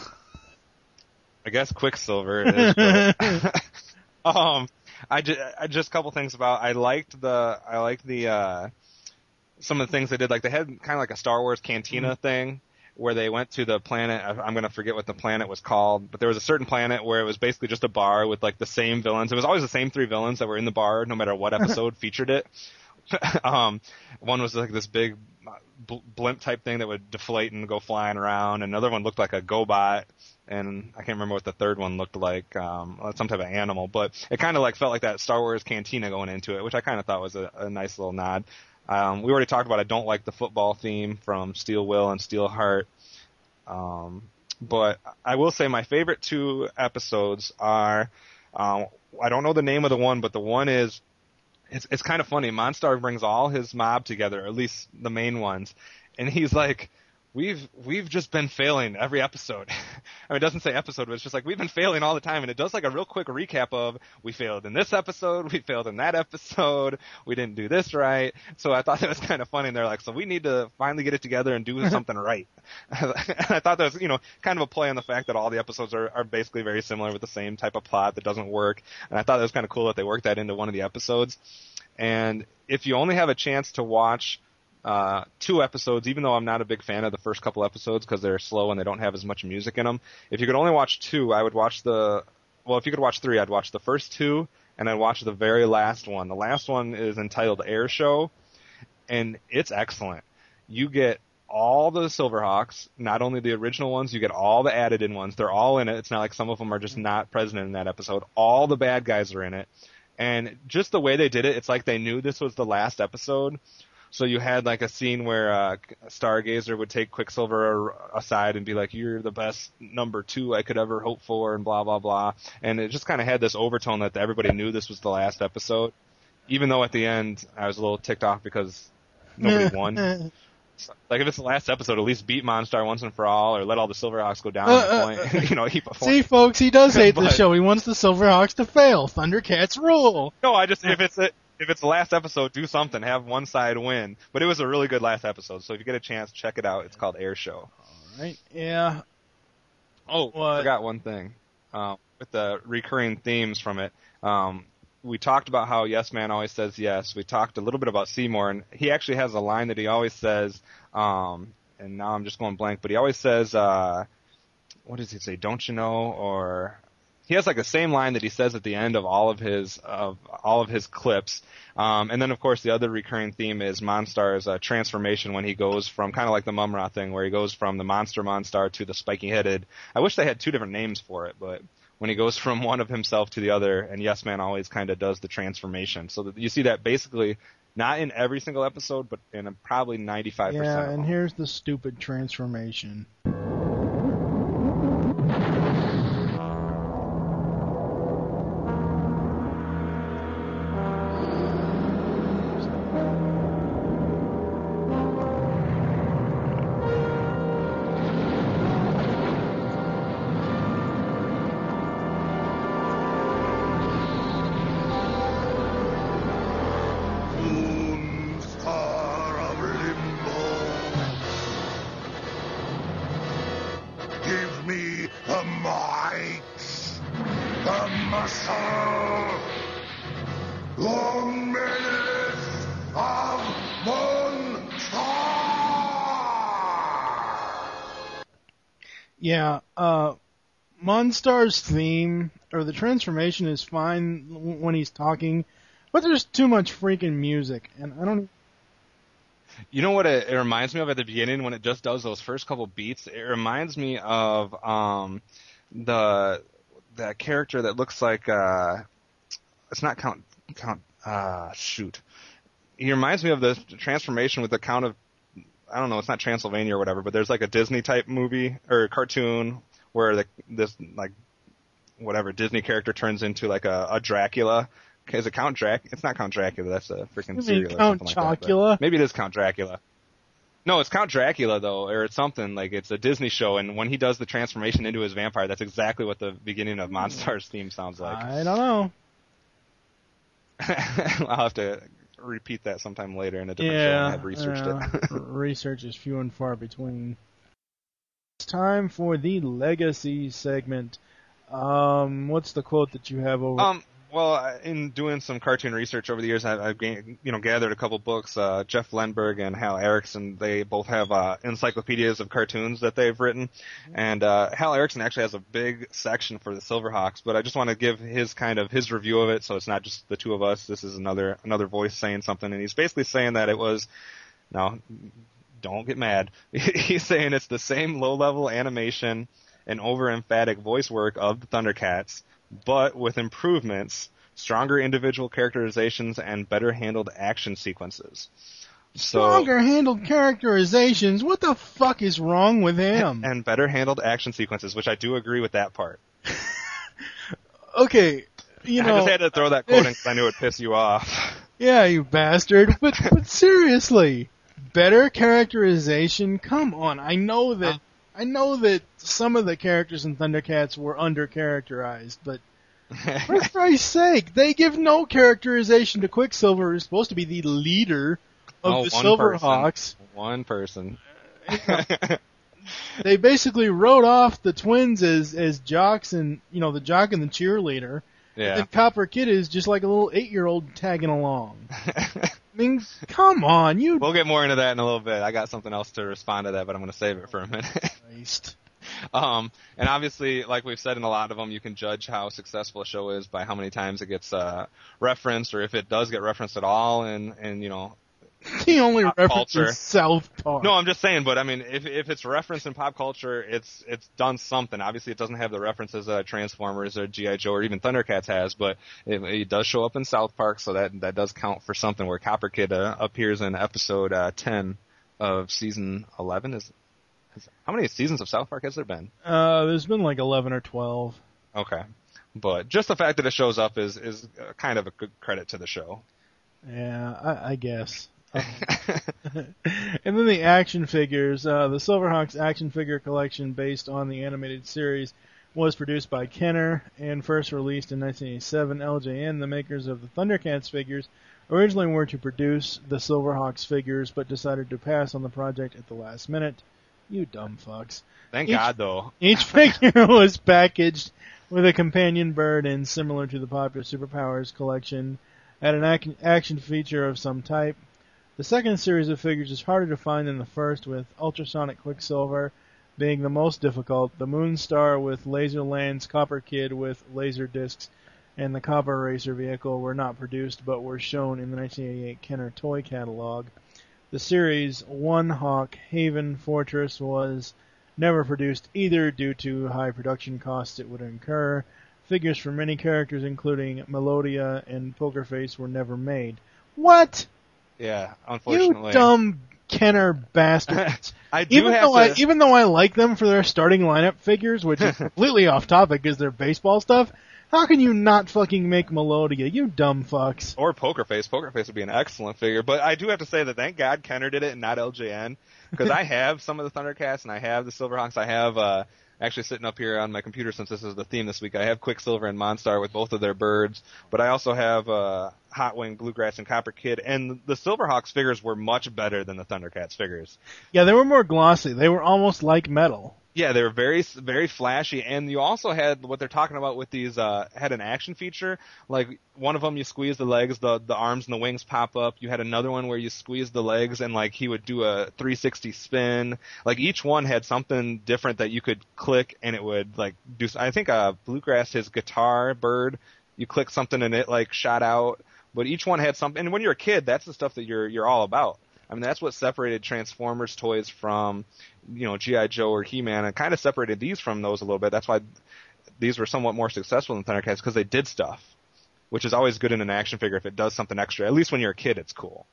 Speaker 3: I guess Quicksilver it is, but um, I just, I just a couple things about. I liked the I liked the uh, some of the things they did. Like they had kind of like a Star Wars cantina
Speaker 2: Mm-hmm.
Speaker 3: thing where they went to the planet. I- I'm gonna forget what the planet was called, but there was a certain planet where it was basically just a bar with like the same villains. It was always the same three villains that were in the bar, no matter what episode featured it. um, one was like this big bl- blimp type thing that would deflate and go flying around. Another one looked like a GoBot, and I can't remember what the third one looked like. Um, some type of animal, but it kind of like felt like that Star Wars cantina going into it, which I kind of thought was a, a nice little nod. Um, we already talked about I don't like the football theme from Steel Will and Steel Heart. Um, but I will say my favorite two episodes are, um, I don't know the name of the one, but the one is, it's it's kind of funny. Monstar brings all his mob together, or at least the main ones, and he's like, We've we've just been failing every episode. I mean, it doesn't say episode, but it's just like we've been failing all the time, and it does like a real quick recap of we failed in this episode, we failed in that episode, we didn't do this right. So I thought that was kind of funny. And they're like, so we need to finally get it together and do something right. And I thought that was, you know, kind of a play on the fact that all the episodes are, are basically very similar with the same type of plot that doesn't work. And I thought it was kind of cool that they worked that into one of the episodes. And if you only have a chance to watch Uh, two episodes, even though I'm not a big fan of the first couple episodes because they're slow and they don't have as much music in them. If you could only watch two, I would watch the, well, if you could watch three, I'd watch the first two, and I'd watch the very last one. The last one is entitled Air Show, and it's excellent. You get all the Silverhawks, not only the original ones, you get all the added in ones. They're all in it. It's not like some of them are just not present in that episode. All the bad guys are in it. And just the way they did it, it's like they knew this was the last episode. So you had like a scene where uh, Stargazer would take Quicksilver aside and be like, "You're the best number two I could ever hope for," and blah blah blah. And it just kind of had this overtone that everybody knew this was the last episode, even though at the end I was a little ticked off because nobody won. So, like if it's the last episode, at least beat Monstar once and for all, or let all the Silverhawks go down.
Speaker 2: Uh,
Speaker 3: at a point,
Speaker 2: uh,
Speaker 3: you know, heap of
Speaker 2: See, folks, he does hate the
Speaker 3: But-
Speaker 2: show. He wants the Silverhawks to fail. Thundercats rule.
Speaker 3: No, I just if it's a, if it's the last episode, do something. Have one side win. But it was a really good last episode, so if you get a chance, check it out. It's called Air Show.
Speaker 2: All right. Yeah.
Speaker 3: Oh,
Speaker 2: What?
Speaker 3: I forgot one thing. Um, with the recurring themes from it, um, we talked about how Yes Man always says yes. We talked a little bit about Seymour, and he actually has a line that he always says, um, and now I'm just going blank, but he always says, uh, what does he say? Don't you know? Or he has like the same line that he says at the end of all of his of all of his clips. Um, and then of course the other recurring theme is Monstar's uh, transformation when he goes from kind of like the Mumra thing, where he goes from the monster Monstar to the spiky headed. I wish they had two different names for it, but when he goes from one of himself to the other, and Yes Man always kind of does the transformation. So that you see that basically not in every single episode, but in a, probably ninety-five percent.
Speaker 2: Yeah,
Speaker 3: of
Speaker 2: and
Speaker 3: them.
Speaker 2: here's the stupid transformation.
Speaker 1: Moonstar of Limbo, give me the might, the muscle, long minutes of Moonstar.
Speaker 2: Yeah, uh, Monstar's theme, or the transformation, is fine w- when he's talking, but there's too much freaking music, and I don't...
Speaker 3: You know what it, it reminds me of at the beginning when it just does those first couple beats? It reminds me of um, the that character that looks like uh, it's not Count Count uh, shoot. He reminds me of the transformation with the Count of I don't know, it's not Transylvania or whatever, but there's like a Disney type movie or cartoon where the, this like whatever Disney character turns into like a, a Dracula. Is it Count Drac? It's not Count Dracula. That's a freaking
Speaker 2: You
Speaker 3: serial
Speaker 2: mean
Speaker 3: or
Speaker 2: Count
Speaker 3: something like that.
Speaker 2: Chocula?
Speaker 3: but Maybe it is Count Dracula. No, it's Count Dracula though, or it's something like it's a Disney show. And when he does the transformation into his vampire, that's exactly what the beginning of Monstar's theme sounds like.
Speaker 2: I don't know.
Speaker 3: I'll have to repeat that sometime later in a different show
Speaker 2: Yeah,
Speaker 3: when I have researched
Speaker 2: yeah.
Speaker 3: it.
Speaker 2: Research is few and far between. It's time for the Legacy segment. Um, what's the quote that you have over?
Speaker 3: Um, well, I- in doing some cartoon research over the years, I- I've gained, you know gathered a couple books. Uh, Jeff Lenberg and Hal Erickson, they both have uh, encyclopedias of cartoons that they've written, and uh, Hal Erickson actually has a big section for the Silverhawks. But I just want to give his kind of his review of it, so it's not just the two of us. This is another another voice saying something, and he's basically saying that it was no. Don't get mad. He's saying it's the same low-level animation and over-emphatic voice work of the Thundercats, but with improvements, stronger individual characterizations, and better handled action sequences. So,
Speaker 2: Stronger handled characterizations. What the fuck is wrong with him?
Speaker 3: and better handled action sequences, which I do agree with that part.
Speaker 2: Okay, you know.
Speaker 3: I just had to throw that quote in because I knew it would piss you off.
Speaker 2: Yeah, you bastard. But but seriously, better characterization. Come on, I know that I know that some of the characters in Thundercats were under-characterized, but for Christ's sake, they give no characterization to Quicksilver, who's supposed to be the leader of
Speaker 3: Oh,
Speaker 2: the
Speaker 3: one
Speaker 2: Silverhawks.
Speaker 3: person. One person.
Speaker 2: They basically wrote off the twins as as jocks and you know the jock and the cheerleader.
Speaker 3: Yeah.
Speaker 2: And Copper Kid is just like a little eight-year-old tagging along. I mean, come on, you.
Speaker 3: We'll get more into that in a little bit. I got something else to respond to that, but I'm going to save it for a minute.
Speaker 2: Christ.
Speaker 3: Um, and obviously, like we've said in a lot of them, you can judge how successful a show is by how many times it gets uh, referenced, or if it does get referenced at all. And and you know,
Speaker 2: The only
Speaker 3: pop
Speaker 2: reference
Speaker 3: culture.
Speaker 2: is South Park.
Speaker 3: No, I'm just saying. But I mean, if if it's referenced in pop culture, it's it's done something. Obviously, it doesn't have the references uh, Transformers or G I. Joe or even Thundercats has, but it, it does show up in South Park, so that that does count for something. Where Copper Kid uh, appears in episode uh, ten of season eleven. Is, is how many seasons of South Park has there been?
Speaker 2: Uh, there's been like eleven or twelve.
Speaker 3: Okay, but just the fact that it shows up is is uh, kind of a good credit to the show.
Speaker 2: Yeah, I, I guess. Um, and then the action figures. Uh, the Silverhawks action figure collection, based on the animated series, was produced by Kenner and first released in nineteen eighty-seven. L J N, the makers of the Thundercats figures, originally were to produce the Silverhawks figures, but decided to pass on the project at the last minute. You dumb fucks.
Speaker 3: Thank
Speaker 2: Each-
Speaker 3: God, though.
Speaker 2: Each figure was packaged with a companion bird and, similar to the popular Superpowers collection, had an ac- action feature of some type. The second series of figures is harder to find than the first, with Ultrasonic Quicksilver, being the most difficult. The Moonstar with Laserland's Copper Kid with laser discs and the Copper Racer vehicle were not produced but were shown in the nineteen eighty-eight Kenner toy catalog. The series One Hawk Haven Fortress was never produced either due to high production costs it would incur. Figures for many characters, including Melodia and Poker Face, were never made. What?
Speaker 3: Yeah, unfortunately.
Speaker 2: You dumb Kenner bastards.
Speaker 3: I do
Speaker 2: even
Speaker 3: have
Speaker 2: though
Speaker 3: to...
Speaker 2: I, even though I like them for their starting lineup figures, which is completely off topic because they're baseball stuff, how can you not fucking make Melodia, you dumb fucks?
Speaker 3: Or Poker Face. Poker Face would be an excellent figure. But I do have to say that thank God Kenner did it and not L J N. Because I have some of the Thundercats and I have the Silverhawks. I have, uh, actually sitting up here on my computer since this is the theme this week, I have Quicksilver and Monstar with both of their birds. But I also have, uh, Hot Wing, Bluegrass, and Copper Kid. And the Silverhawks figures were much better than the Thundercats figures.
Speaker 2: Yeah, they were more glossy. They were almost like metal.
Speaker 3: Yeah, they were very, very flashy, and you also had what they're talking about with these, uh, had an action feature. Like, one of them, you squeeze the legs, the, the arms and the wings pop up. You had another one where you squeeze the legs and, like, he would do a three sixty spin. Like, each one had something different that you could click, and it would, like, do, I think, uh, Bluegrass, his guitar bird, you click something and it, like, shot out. But each one had something, and when you're a kid, that's the stuff that you're, you're all about. I mean, that's what separated Transformers toys from, you know, G I. Joe or He-Man, and kind of separated these from those a little bit. That's why these were somewhat more successful than Thundercats, because they did stuff, which is always good in an action figure if it does something extra. At least when you're a kid, it's cool.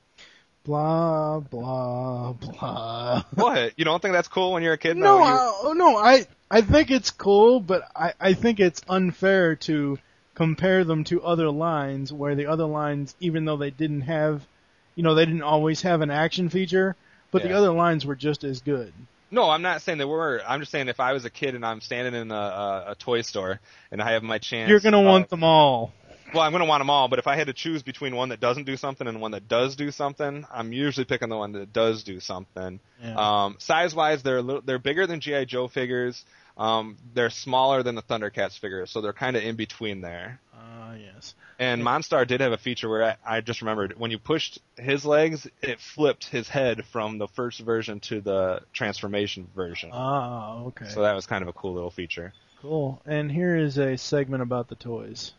Speaker 2: Blah, blah, blah.
Speaker 3: What? You don't think that's cool when you're a kid?
Speaker 2: No,
Speaker 3: though?
Speaker 2: I, no, I, I think it's cool, but I, I think it's unfair to compare them to other lines, where the other lines, even though they didn't have, you know, they didn't always have an action feature, but
Speaker 3: Yeah.
Speaker 2: the other lines were just as good.
Speaker 3: No, I'm not saying they were. I'm just saying if I was a kid and I'm standing in a, a, a toy store and I have my chance...
Speaker 2: You're going to
Speaker 3: of,
Speaker 2: want them all.
Speaker 3: Well, I'm going to want them all, but if I had to choose between one that doesn't do something and one that does do something, I'm usually picking the one that does do something.
Speaker 2: Yeah.
Speaker 3: Um, size-wise, they're a little, they're bigger than G I. Joe figures. Um, they're smaller than the Thundercats figures, so they're kind of in between there.
Speaker 2: Ah, uh, yes.
Speaker 3: And Monstar did have a feature where I, I just remembered when you pushed his legs, it flipped his head from the first version to the transformation version.
Speaker 2: Ah, okay.
Speaker 3: So that was kind of a cool little feature.
Speaker 2: Cool. And here is a segment about the toys.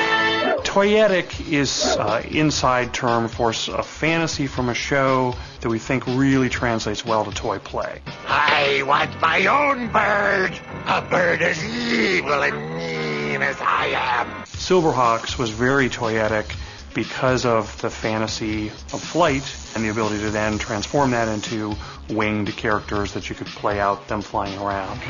Speaker 17: Toyetic is uh, inside term for a fantasy from a show that we think really translates well to toy play.
Speaker 5: I want my own bird. A bird as evil and mean as I am.
Speaker 17: Silverhawks was very toyetic because of the fantasy of flight and the ability to then transform that into winged characters that you could play out them flying around.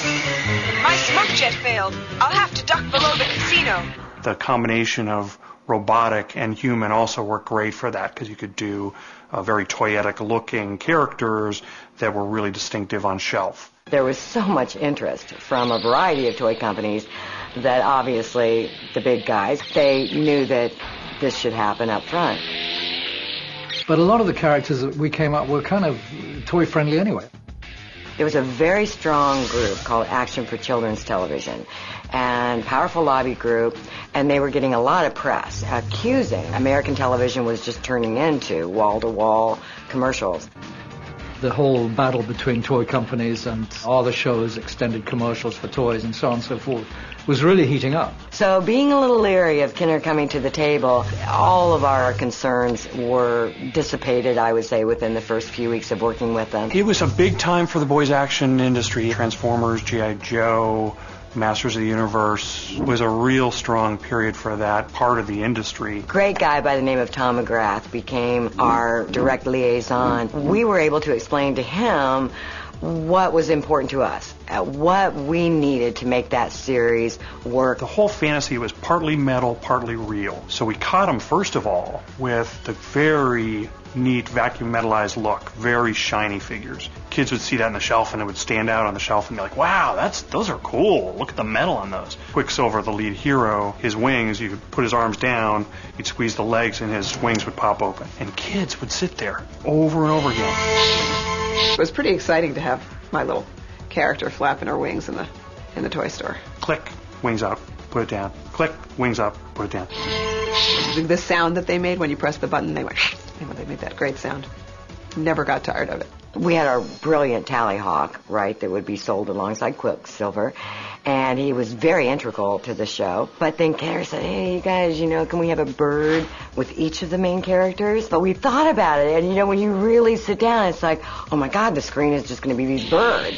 Speaker 9: My smoke jet failed. I'll have to duck below the casino.
Speaker 17: The combination of robotic and human also worked great for that because you could do uh, very toyetic looking characters that were really distinctive on shelf.
Speaker 7: There was so much interest from a variety of toy companies that obviously the big guys, they knew that this should happen up front.
Speaker 10: But a lot of the characters that we came up with were kind of toy friendly anyway.
Speaker 7: There was a very strong group called Action for Children's Television, and powerful lobby group, and they were getting a lot of press accusing American television was just turning into wall-to-wall commercials.
Speaker 10: The whole battle between toy companies and other shows, extended commercials for toys and so on and so forth, was really heating up.
Speaker 7: So being a little leery of Kenner coming to the table, all of our concerns were dissipated, I would say, within the first few weeks of working with them.
Speaker 17: It was a big time for the boys action industry. Transformers, G I. Joe, Masters of the Universe was a real strong period for that part of the industry.
Speaker 7: Great guy by the name of Tom McGrath became our direct liaison. We were able to explain to him what was important to us, uh, what we needed to make that series work.
Speaker 17: The whole fantasy was partly metal, partly real. So we caught him, first of all, with the very neat vacuum metallized look, very shiny figures. Kids would see that on the shelf and it would stand out on the shelf and be like, wow, that's those are cool. Look at the metal on those. Quicksilver, the lead hero, his wings, you could put his arms down, you'd squeeze the legs and his wings would pop open. And kids would sit there over and over again.
Speaker 6: It was pretty exciting to have my little character flapping her wings in the in the toy store.
Speaker 17: Click, wings up, put it down. Click, wings up, put it down.
Speaker 6: The, the sound that they made when you press the button, they went, you know, they made that great sound. Never got tired of it.
Speaker 7: we had our brilliant Tally Hawk, right, that would be sold alongside Quicksilver, and he was very integral to the show. But then Kenner said, hey, you guys, you know, can we have a bird with each of the main characters? But we thought about it, and, you know, when you really sit down, it's like, oh, my God, the screen is just going to be these birds.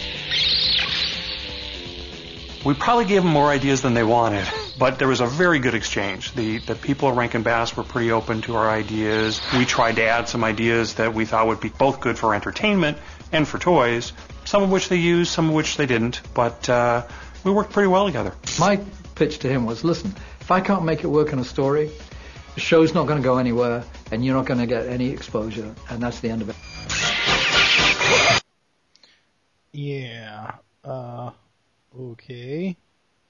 Speaker 17: We probably gave them more ideas than they wanted, but there was a very good exchange. The the people at Rankin Bass were pretty open to our ideas. We tried to add some ideas that we thought would be both good for entertainment and for toys, some of which they used, some of which they didn't, but uh, we worked pretty well together.
Speaker 10: My pitch to him was, listen, if I can't make it work in a story, the show's not going to go anywhere, and you're not going to get any exposure, and that's the end of it.
Speaker 2: Yeah. Uh... Okay.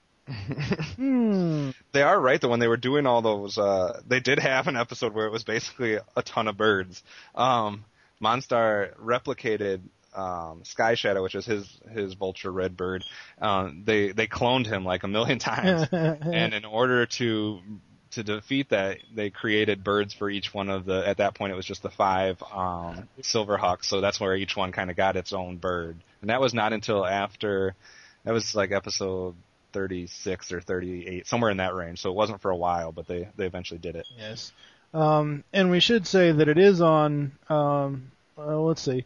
Speaker 2: hmm.
Speaker 3: They are right that when they were doing all those, uh, they did have an episode where it was basically a ton of birds. Um, Monstar replicated um, Sky Shadow, which is his his vulture red bird. Um, they they cloned him like a million times, and in order to to defeat that, they created birds for each one of the. At that point, it was just the five um, Silverhawks, so that's where each one kind of got its own bird, and that was not until after. That was like episode thirty-six or thirty-eight, somewhere in that range. So it wasn't for a while, but they, they eventually did it.
Speaker 2: Yes. Um, and we should say that it is on, um, uh, let's see,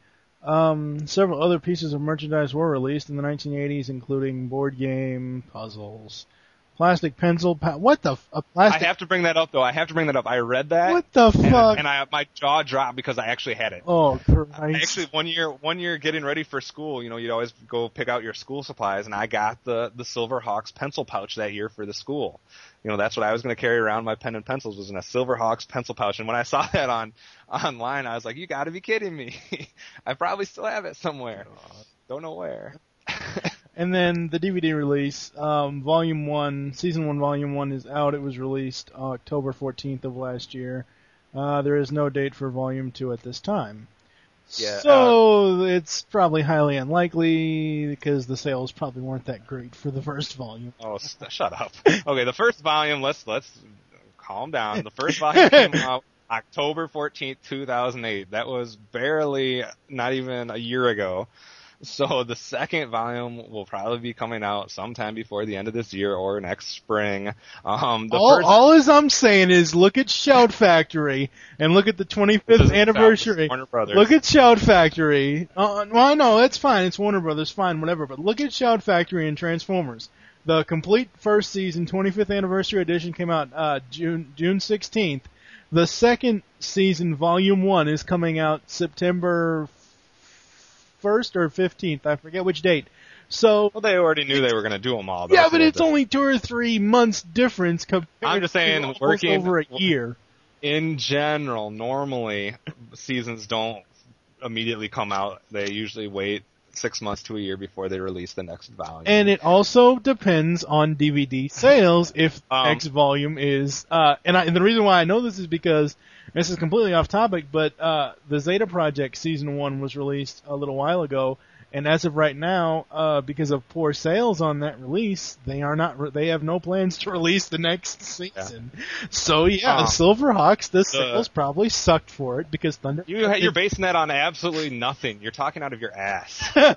Speaker 2: um, several other pieces of merchandise were released in the nineteen eighties, including board game, puzzles, plastic pencil, pa- what the, f- a plastic...
Speaker 3: I have to bring that up, though. I have to bring that up. I read that.
Speaker 2: What the
Speaker 3: and,
Speaker 2: fuck?
Speaker 3: And I, my jaw dropped because I actually had it.
Speaker 2: Oh, Christ.
Speaker 3: Actually, one year, one year getting ready for school, you know, you'd always go pick out your school supplies, and I got the, the Silverhawks pencil pouch that year for the school. You know, that's what I was going to carry around. My pen and pencils was in a Silverhawks pencil pouch. And when I saw that on online, I was like, you got to be kidding me. I probably still have it somewhere. Don't know where.
Speaker 2: And then the D V D release, um, Volume one, Season one, Volume one is out. It was released October fourteenth of last year. Uh, there is no date for Volume two at this time.
Speaker 3: Yeah,
Speaker 2: so uh, it's probably highly unlikely because the sales probably weren't that great for the first volume.
Speaker 3: Oh, st- shut up. Okay, the first volume, let's let's calm down. The first volume came out October fourteenth, two thousand eight. That was barely, not even a year ago. So the second volume will probably be coming out sometime before the end of this year or next spring. Um, the
Speaker 2: all,
Speaker 3: first...
Speaker 2: all is I'm saying is look at Shout Factory and look at the twenty-fifth anniversary.
Speaker 3: Warner Brothers.
Speaker 2: Look at Shout Factory. Uh, well, I know that's fine. It's Warner Brothers, fine, whatever. But look at Shout Factory and Transformers. The complete first season, twenty-fifth anniversary edition, came out uh, June June sixteenth. The second season, volume one, is coming out September first or fifteenth. I forget which date. So
Speaker 3: well, they already knew they were going to do them all.
Speaker 2: Yeah, but it's only two or three months difference compared
Speaker 3: I'm just saying,
Speaker 2: to
Speaker 3: working
Speaker 2: over a year.
Speaker 3: In general, normally seasons don't immediately come out. They usually wait six months to a year before they release the next volume.
Speaker 2: And it also depends on D V D sales if the
Speaker 3: um,
Speaker 2: next volume is. Uh, and, I, and the reason why I know this is because this is completely off topic, but uh, the Zeta Project season one was released a little while ago, and as of right now, uh, because of poor sales on that release, they are not. Re- they have no plans to release the next season. Yeah. So yeah,
Speaker 3: um,
Speaker 2: Silverhawks, the
Speaker 3: the,
Speaker 2: sales probably sucked for it because Thunder.
Speaker 3: You, you're basing that on absolutely nothing. You're talking out of your ass.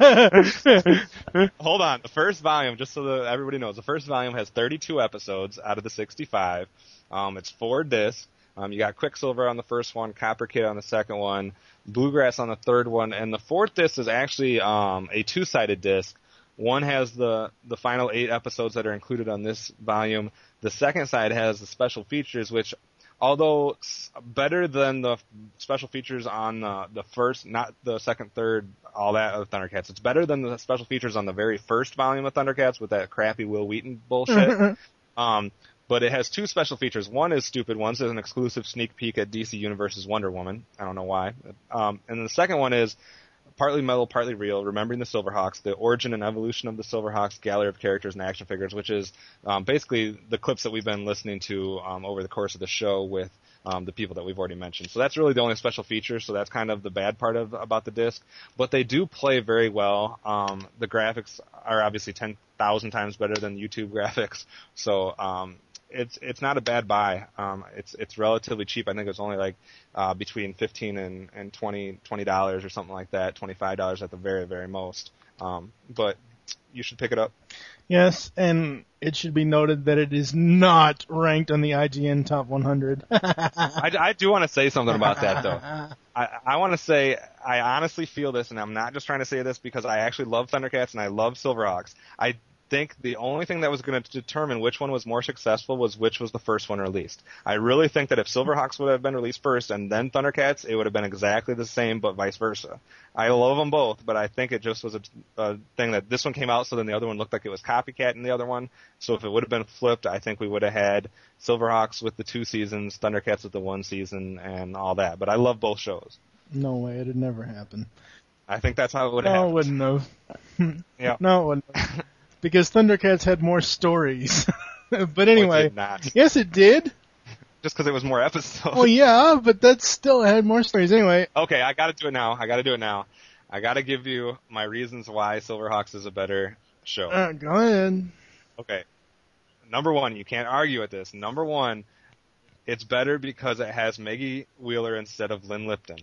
Speaker 3: Hold on. The first volume, just so that everybody knows, the first volume has thirty-two episodes out of the sixty-five. Um, it's four discs. Um, you got Quicksilver on the first one, Copper Kid on the second one, Bluegrass on the third one, and the fourth disc is actually um, a two-sided disc. One has the, the final eight episodes that are included on this volume. The second side has the special features, which, although better than the special features on the, the first, not the second, third, all that of Thundercats, it's better than the special features on the very first volume of Thundercats with that crappy Will Wheaton bullshit. um, But it has two special features. One is stupid. One's an exclusive sneak peek at D C Universe's Wonder Woman. I don't know why. Um, and then the second one is partly metal, partly real, remembering the Silverhawks, the origin and evolution of the Silverhawks, gallery of characters and action figures, which is um, basically the clips that we've been listening to um, over the course of the show with um, the people that we've already mentioned. So that's really the only special feature, so that's kind of the bad part of about the disc. But they do play very well. Um, the graphics are obviously ten thousand times better than YouTube graphics, so um, it's it's not a bad buy. Um, it's it's relatively cheap. I think it was only like uh, between fifteen and and twenty twenty dollars or something like that. Twenty five dollars at the very very most. Um, but you should pick it up.
Speaker 2: Yes, and it should be noted that it is not ranked on the I G N Top one hundred.
Speaker 3: I, I do want to say something about that, though. I, I want to say, I honestly feel this, and I'm not just trying to say this because I actually love Thundercats and I love Silverhawks. I think the only thing that was going to determine which one was more successful was which was the first one released. I really think that if Silverhawks would have been released first and then Thundercats, it would have been exactly the same, but vice versa. I love them both, but I think it just was a, a thing that this one came out, so then the other one looked like it was copycat in the other one. So if it would have been flipped, I think we would have had Silverhawks with the two seasons, Thundercats with the one season, and all that. But I love both shows.
Speaker 2: No way, it'd never happen.
Speaker 3: I think that's how it would have
Speaker 2: No,
Speaker 3: happened.
Speaker 2: it wouldn't have.
Speaker 3: Yeah.
Speaker 2: No, it wouldn't have. Because Thundercats had more stories. But anyway,
Speaker 3: it did not.
Speaker 2: Yes, it did.
Speaker 3: Just because it was more episodes.
Speaker 2: Well, yeah, but that still had more stories. Anyway.
Speaker 3: Okay, I got to do it now. I got to do it now. I got to give you my reasons why Silverhawks is a better show.
Speaker 2: Uh, go ahead.
Speaker 3: Okay. Number one, you can't argue with this. Number one, it's better because it has Maggie Wheeler instead of Lynn Lipton.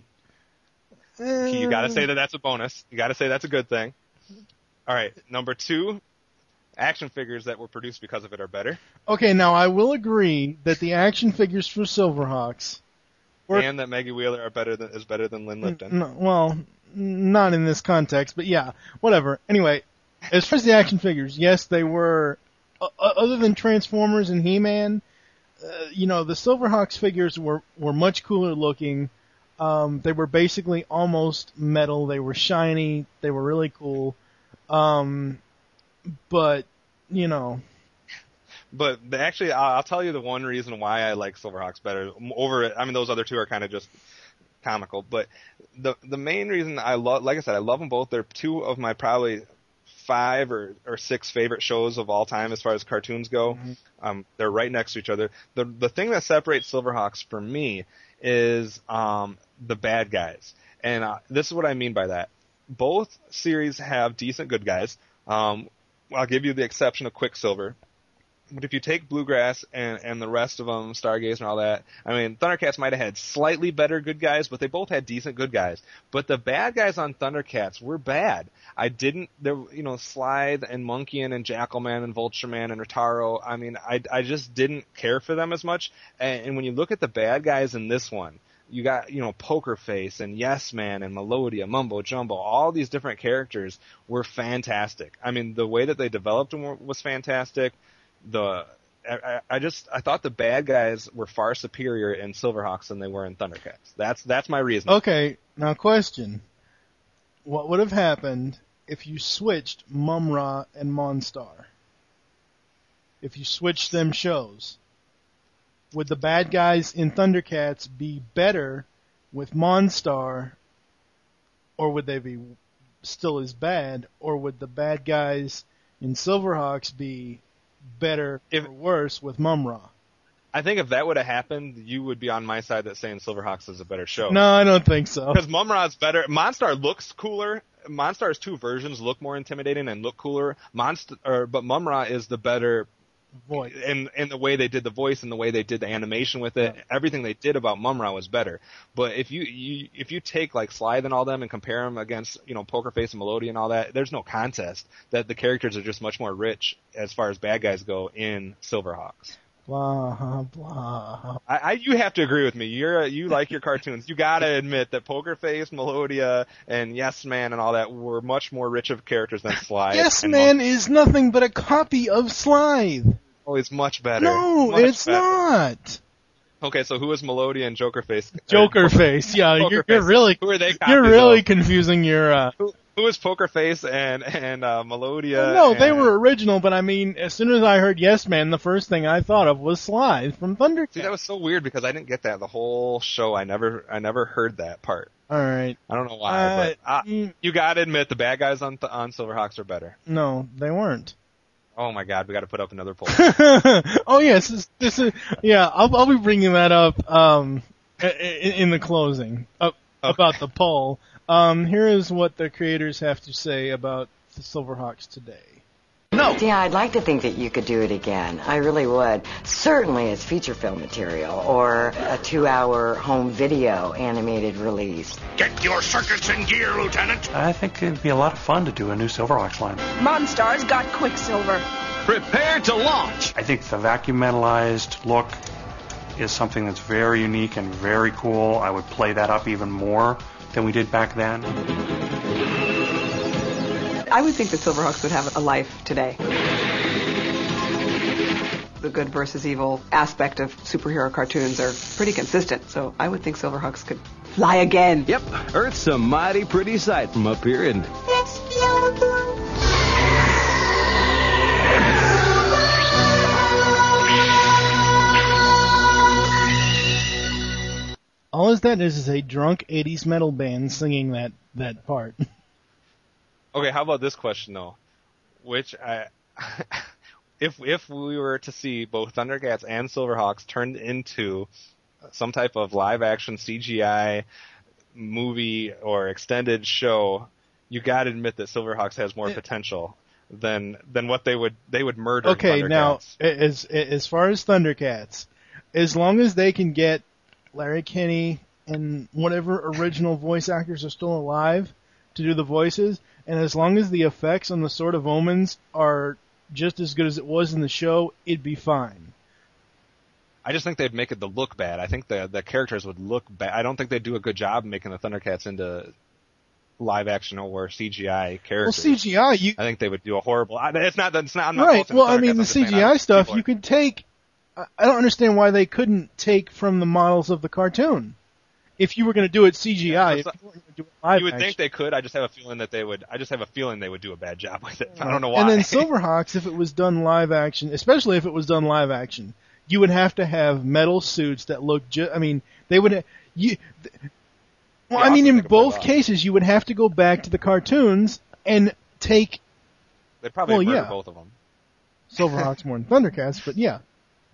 Speaker 2: Uh,
Speaker 3: You got to say that that's a bonus. You got to say that's a good thing. All right. Number two, action figures that were produced because of it are better.
Speaker 2: Okay, now I will agree that the action figures for Silverhawks were,
Speaker 3: and that Maggie Wheeler are better than is better than Lynn Lipton.
Speaker 2: No, well, not in this context, but yeah, whatever. Anyway, as far as the action figures, yes, they were. Uh, other than Transformers and He-Man, uh, you know, the Silverhawks figures were were much cooler looking. Um, they were basically almost metal. They were shiny. They were really cool. Um, but you know.
Speaker 3: But the, actually, I'll, I'll tell you the one reason why I like Silverhawks better over. I mean, those other two are kind of just comical, but the the main reason I love, like I said, I love them both. They're two of my probably five or, or six favorite shows of all time as far as cartoons go. Mm-hmm. Um, they're right next to each other. The the thing that separates Silverhawks for me is um, the bad guys, and uh, this is what I mean by that. Both series have decent good guys. Um, I'll give you the exception of Quicksilver. But if you take Bluegrass and, and the rest of them, Stargazer and all that, I mean, Thundercats might have had slightly better good guys, but they both had decent good guys. But the bad guys on Thundercats were bad. I didn't, there, you know, Slithe and Monkeyan and Jackalman and Vultureman and Rotaro, I mean, I, I just didn't care for them as much. And, and when you look at the bad guys in this one, you got, you know, Poker Face and Yes Man and Melodia, Mumbo Jumbo, all these different characters were fantastic. I mean, the way that they developed them was fantastic. The I, I just I thought the bad guys were far superior in Silverhawks than they were in Thundercats. That's that's my reason.
Speaker 2: Okay, now question: what would have happened if you switched Mum-Ra and Monstar? If you switched them shows, would the bad guys in Thundercats be better with Monstar, or would they be still as bad, or would the bad guys in Silverhawks be better
Speaker 3: if,
Speaker 2: or worse with Mum-Ra?
Speaker 3: I think if that would have happened, you would be on my side that saying Silverhawks is a better show.
Speaker 2: No, I don't think so.
Speaker 3: Because Mum-Ra's better. Monstar looks cooler. Monstar's two versions look more intimidating and look cooler. Monster, or, but Mum-Ra is the better
Speaker 2: voice.
Speaker 3: In, in the way they did the voice and the way they did the animation with it. Yeah. Everything they did about Mum-Ra was better. But if you, you if you take like Slithe and all them and compare them against, you know, Poker Face and Melodia and all that, there's no contest. That the characters are just much more rich as far as bad guys go in Silverhawks.
Speaker 2: Blah blah.
Speaker 3: I, I you have to agree with me. You're a, you like your cartoons. You gotta admit that Poker Face, Melodia, and Yes Man and all that were much more rich of characters than Slithe.
Speaker 2: Yes Man Mon- is nothing but a copy of Slithe.
Speaker 3: Oh, it's much better.
Speaker 2: No,
Speaker 3: much
Speaker 2: it's
Speaker 3: better.
Speaker 2: not.
Speaker 3: Okay, so who is Melodia and Joker Face?
Speaker 2: Joker Face, yeah,
Speaker 3: Poker
Speaker 2: you're,
Speaker 3: Face.
Speaker 2: you're really
Speaker 3: who are they
Speaker 2: you're really
Speaker 3: of?
Speaker 2: confusing your. Uh,
Speaker 3: who, who is Poker Face and and uh, Melodia?
Speaker 2: No,
Speaker 3: and...
Speaker 2: they were original, but I mean, as soon as I heard Yes Man, the first thing I thought of was Slithe from Thundercats.
Speaker 3: See, that was so weird because I didn't get that the whole show. I never I never heard that part.
Speaker 2: All right,
Speaker 3: I don't know why,
Speaker 2: uh,
Speaker 3: but uh,
Speaker 2: mm,
Speaker 3: you gotta admit the bad guys on on Silverhawks are better.
Speaker 2: No, they weren't.
Speaker 3: Oh my God, we got to put up another poll.
Speaker 2: Oh yes, this, this is yeah. I'll I'll be bringing that up um in, in the closing uh, okay. about the poll. Um, here is what the creators have to say about the Silverhawks today.
Speaker 1: No
Speaker 18: no.
Speaker 7: Yeah, I'd like to think that you could do it again. I really would. Certainly as feature film material or a two-hour home video animated release.
Speaker 5: Get your circuits in gear, Lieutenant.
Speaker 17: I think it'd be a lot of fun to do a new Silverhawks line.
Speaker 13: Monstar's got Quicksilver.
Speaker 18: Prepare to launch.
Speaker 17: I think the vacuum metallized look is something that's very unique and very cool. I would play that up even more than we did back then.
Speaker 6: I would think that Silverhawks would have a life today. The good versus evil aspect of superhero cartoons are pretty consistent, so I would think Silverhawks could fly again.
Speaker 18: Yep, Earth's a mighty pretty sight from up here, isn't it?
Speaker 1: It's beautiful.
Speaker 2: All is that is is a drunk eighties metal band singing that, that part.
Speaker 3: Okay, how about this question though? Which I, if if we were to see both Thundercats and Silverhawks turned into some type of live action C G I movie or extended show, you got to admit that Silverhawks has more potential than than what they would they would murder.
Speaker 2: Okay,
Speaker 3: Thundercats.
Speaker 2: now as as far as Thundercats, as long as they can get Larry Kinney and whatever original voice actors are still alive to do the voices, and as long as the effects on the Sword of Omens are just as good as it was in the show, it'd be fine.
Speaker 3: I just think they'd make it the look bad. I think the the characters would look bad. I don't think they'd do a good job making the Thundercats into live action or C G I characters.
Speaker 2: Well, C G I, you
Speaker 3: I think they would do a horrible. It's not. It's not. I'm not
Speaker 2: right.
Speaker 3: faulting
Speaker 2: Well,
Speaker 3: the
Speaker 2: I mean,
Speaker 3: Thundercats,
Speaker 2: the
Speaker 3: I'm just saying
Speaker 2: C G I
Speaker 3: I don't-
Speaker 2: stuff
Speaker 3: people are-
Speaker 2: you could take. I I don't understand why they couldn't take from the models of the cartoon. If you were going to do it C G I,
Speaker 3: Yeah,
Speaker 2: if you were going to do it live
Speaker 3: You would
Speaker 2: action.
Speaker 3: think they could. I just have a feeling that they would. I just have a feeling they would do a bad job with it. I don't know why.
Speaker 2: And then Silverhawks, if it was done live action, especially if it was done live action, you would have to have metal suits that look just. I mean, they would. Ha- you. Th- well,
Speaker 3: Yeah,
Speaker 2: I mean,
Speaker 3: I'll
Speaker 2: in
Speaker 3: think about
Speaker 2: both
Speaker 3: that.
Speaker 2: cases, you would have to go back to the cartoons and take
Speaker 3: They'd probably
Speaker 2: well,
Speaker 3: murder
Speaker 2: yeah.
Speaker 3: both of them.
Speaker 2: Silverhawks more than Thundercats, but yeah.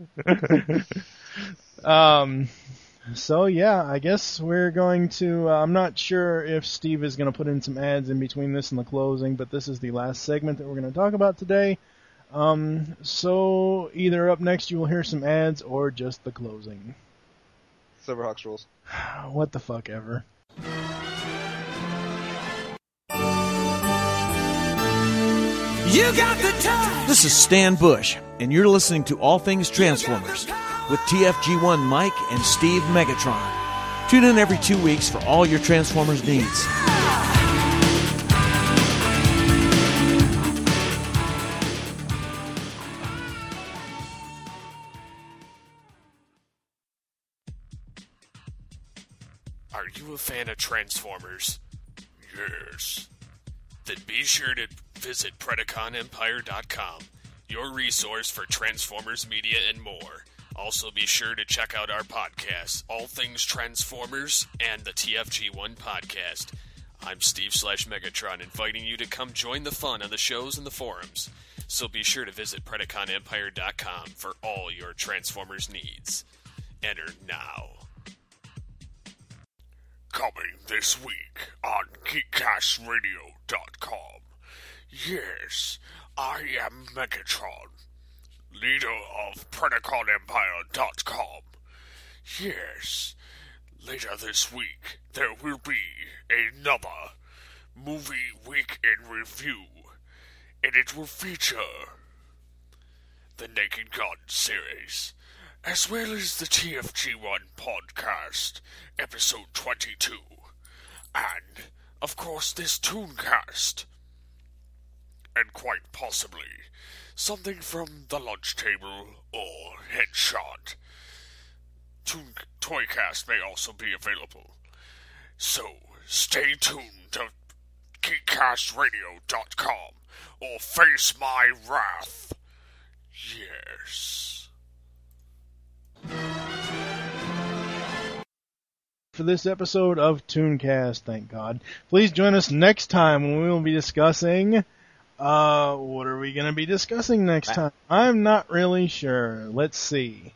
Speaker 2: um. So yeah, I guess we're going to. Uh, I'm not sure if Steve is going to put in some ads in between this and the closing, but this is the last segment that we're going to talk about today. Um, so either up next you will hear some ads or just the closing.
Speaker 3: Silverhawks rules.
Speaker 2: What the fuck ever.
Speaker 19: You got the time. This is Stan Bush, and you're listening to All Things Transformers with T F G one Mike and Steve Megatron. Tune in every two weeks for all your Transformers needs.
Speaker 20: Are you a fan of Transformers? Yes. Then be sure to visit Predacon Empire dot com, your resource for Transformers media and more. Also be sure to check out our podcasts, All Things Transformers and the T F G one Podcast. I'm Steve slash Megatron, inviting you to come join the fun on the shows and the forums. So be sure to visit Predacon Empire dot com for all your Transformers needs. Enter now. Coming this week on Geek Cast Radio dot com. Yes, I am Megatron, leader of Predacon Empire dot com. Yes, later this week there will be another Movie Week in Review, and it will feature the Naked Gun series, as well as the T F G one podcast, episode twenty-two, and, of course, this Tooncast, and quite possibly something from the lunch table or Headshot. Toon Toycast may also be available. So, stay tuned to Geek Cast Radio dot com or face my wrath. Yes.
Speaker 2: For this episode of Tooncast, thank God. Please join us next time when we will be discussing. Uh, what are we going to be discussing next time? I'm not really sure. Let's see.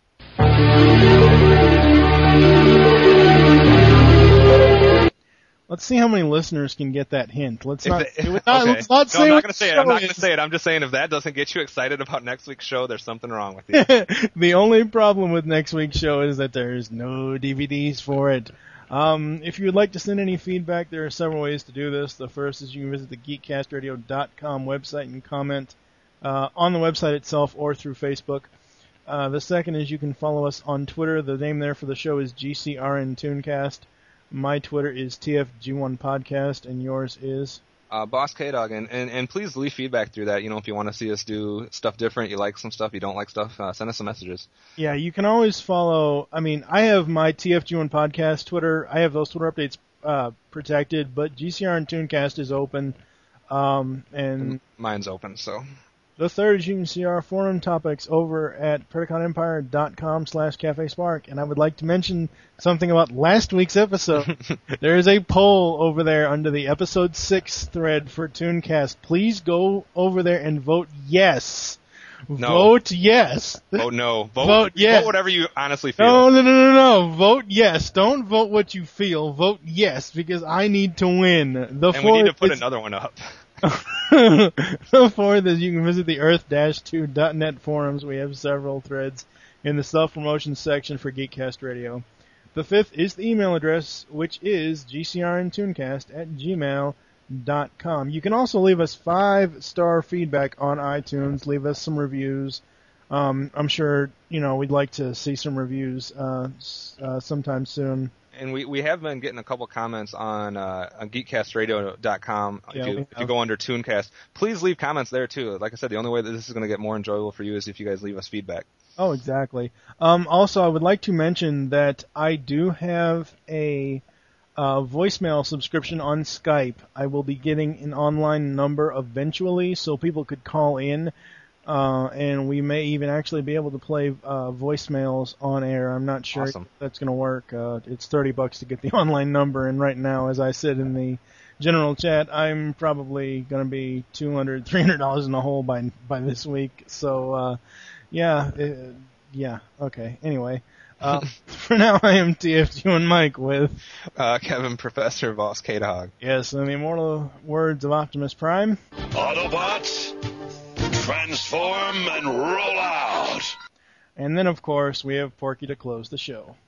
Speaker 2: Let's see how many listeners can get that hint. Let's
Speaker 3: If
Speaker 2: not.
Speaker 3: the-
Speaker 2: let's not,
Speaker 3: okay.
Speaker 2: let's not
Speaker 3: No,
Speaker 2: say
Speaker 3: I'm not
Speaker 2: what
Speaker 3: going to say
Speaker 2: the
Speaker 3: it. I'm
Speaker 2: show
Speaker 3: not going to
Speaker 2: is.
Speaker 3: say it. I'm just saying if that doesn't get you excited about next week's show, there's something wrong with you.
Speaker 2: The only problem with next week's show is that there's no D V Ds for it. Um, if you would like to send any feedback, there are several ways to do this. The first is you can visit the geek cast radio dot com website and comment uh, on the website itself or through Facebook. Uh, the second is you can follow us on Twitter. The name there for the show is G C R N Tooncast. My Twitter is T F G one Podcast, and yours is?
Speaker 3: Uh, Boss K-Dog, and, and, and please leave feedback through that. You know, if you want to see us do stuff different, you like some stuff, you don't like stuff, uh, send us some messages.
Speaker 2: Yeah, you can always follow. I mean, I have my T F G one Podcast Twitter. I have those Twitter updates uh, protected, but G C R and Tooncast is open. Um, and
Speaker 3: Mine's open, so.
Speaker 2: The third is you can see our forum topics over at Predacon Empire dot com slash Cafe Spark. And I would like to mention something about last week's episode. There is a poll over there under the episode six thread for Tooncast. Please go over there and vote yes.
Speaker 3: No.
Speaker 2: Vote yes.
Speaker 3: Vote no. Vote,
Speaker 2: Vote yes.
Speaker 3: Vote whatever you honestly feel.
Speaker 2: No, no, no, no, no. Vote yes. Don't vote what you feel. Vote yes, because I need to win. The
Speaker 3: and we need to
Speaker 2: fourth
Speaker 3: put
Speaker 2: is-
Speaker 3: another one up.
Speaker 2: The fourth is you can visit the earth dash two dot net forums. We have several threads in the self-promotion section for Geekcast Radio. The fifth is the email address, which is g c r n tooncast at gmail dot com. You can also leave us five-star feedback on iTunes. Leave us some reviews. Um, I'm sure, you know, we'd like to see some reviews uh, s- uh, sometime soon.
Speaker 3: And we, we have been getting a couple comments on, uh, on geekcast radio dot com.
Speaker 2: Yeah,
Speaker 3: if, you,
Speaker 2: we
Speaker 3: if you
Speaker 2: have.
Speaker 3: go under Tooncast, please leave comments there too. Like I said, the only way that this is going to get more enjoyable for you is if you guys leave us feedback.
Speaker 2: Oh, exactly. Um, also, I would like to mention that I do have a uh, voicemail subscription on Skype. I will be getting an online number eventually, so people could call in, uh, and we may even actually be able to play uh, voicemails on air. I'm not sure
Speaker 3: Awesome.
Speaker 2: if that's going to work. Uh, it's thirty bucks to get the online number, and right now, as I said in the general chat, I'm probably going to be two hundred dollars, three hundred dollars in the hole by by this week. So, uh, yeah, uh, yeah, okay. Anyway, uh, for now, I am T F G one Mike with
Speaker 3: uh, Kevin, Professor Boss K-Dog.
Speaker 2: Yes, and the immortal words of Optimus Prime.
Speaker 5: Autobots, transform and roll out.
Speaker 2: And then, of course, we have Porky to close the show.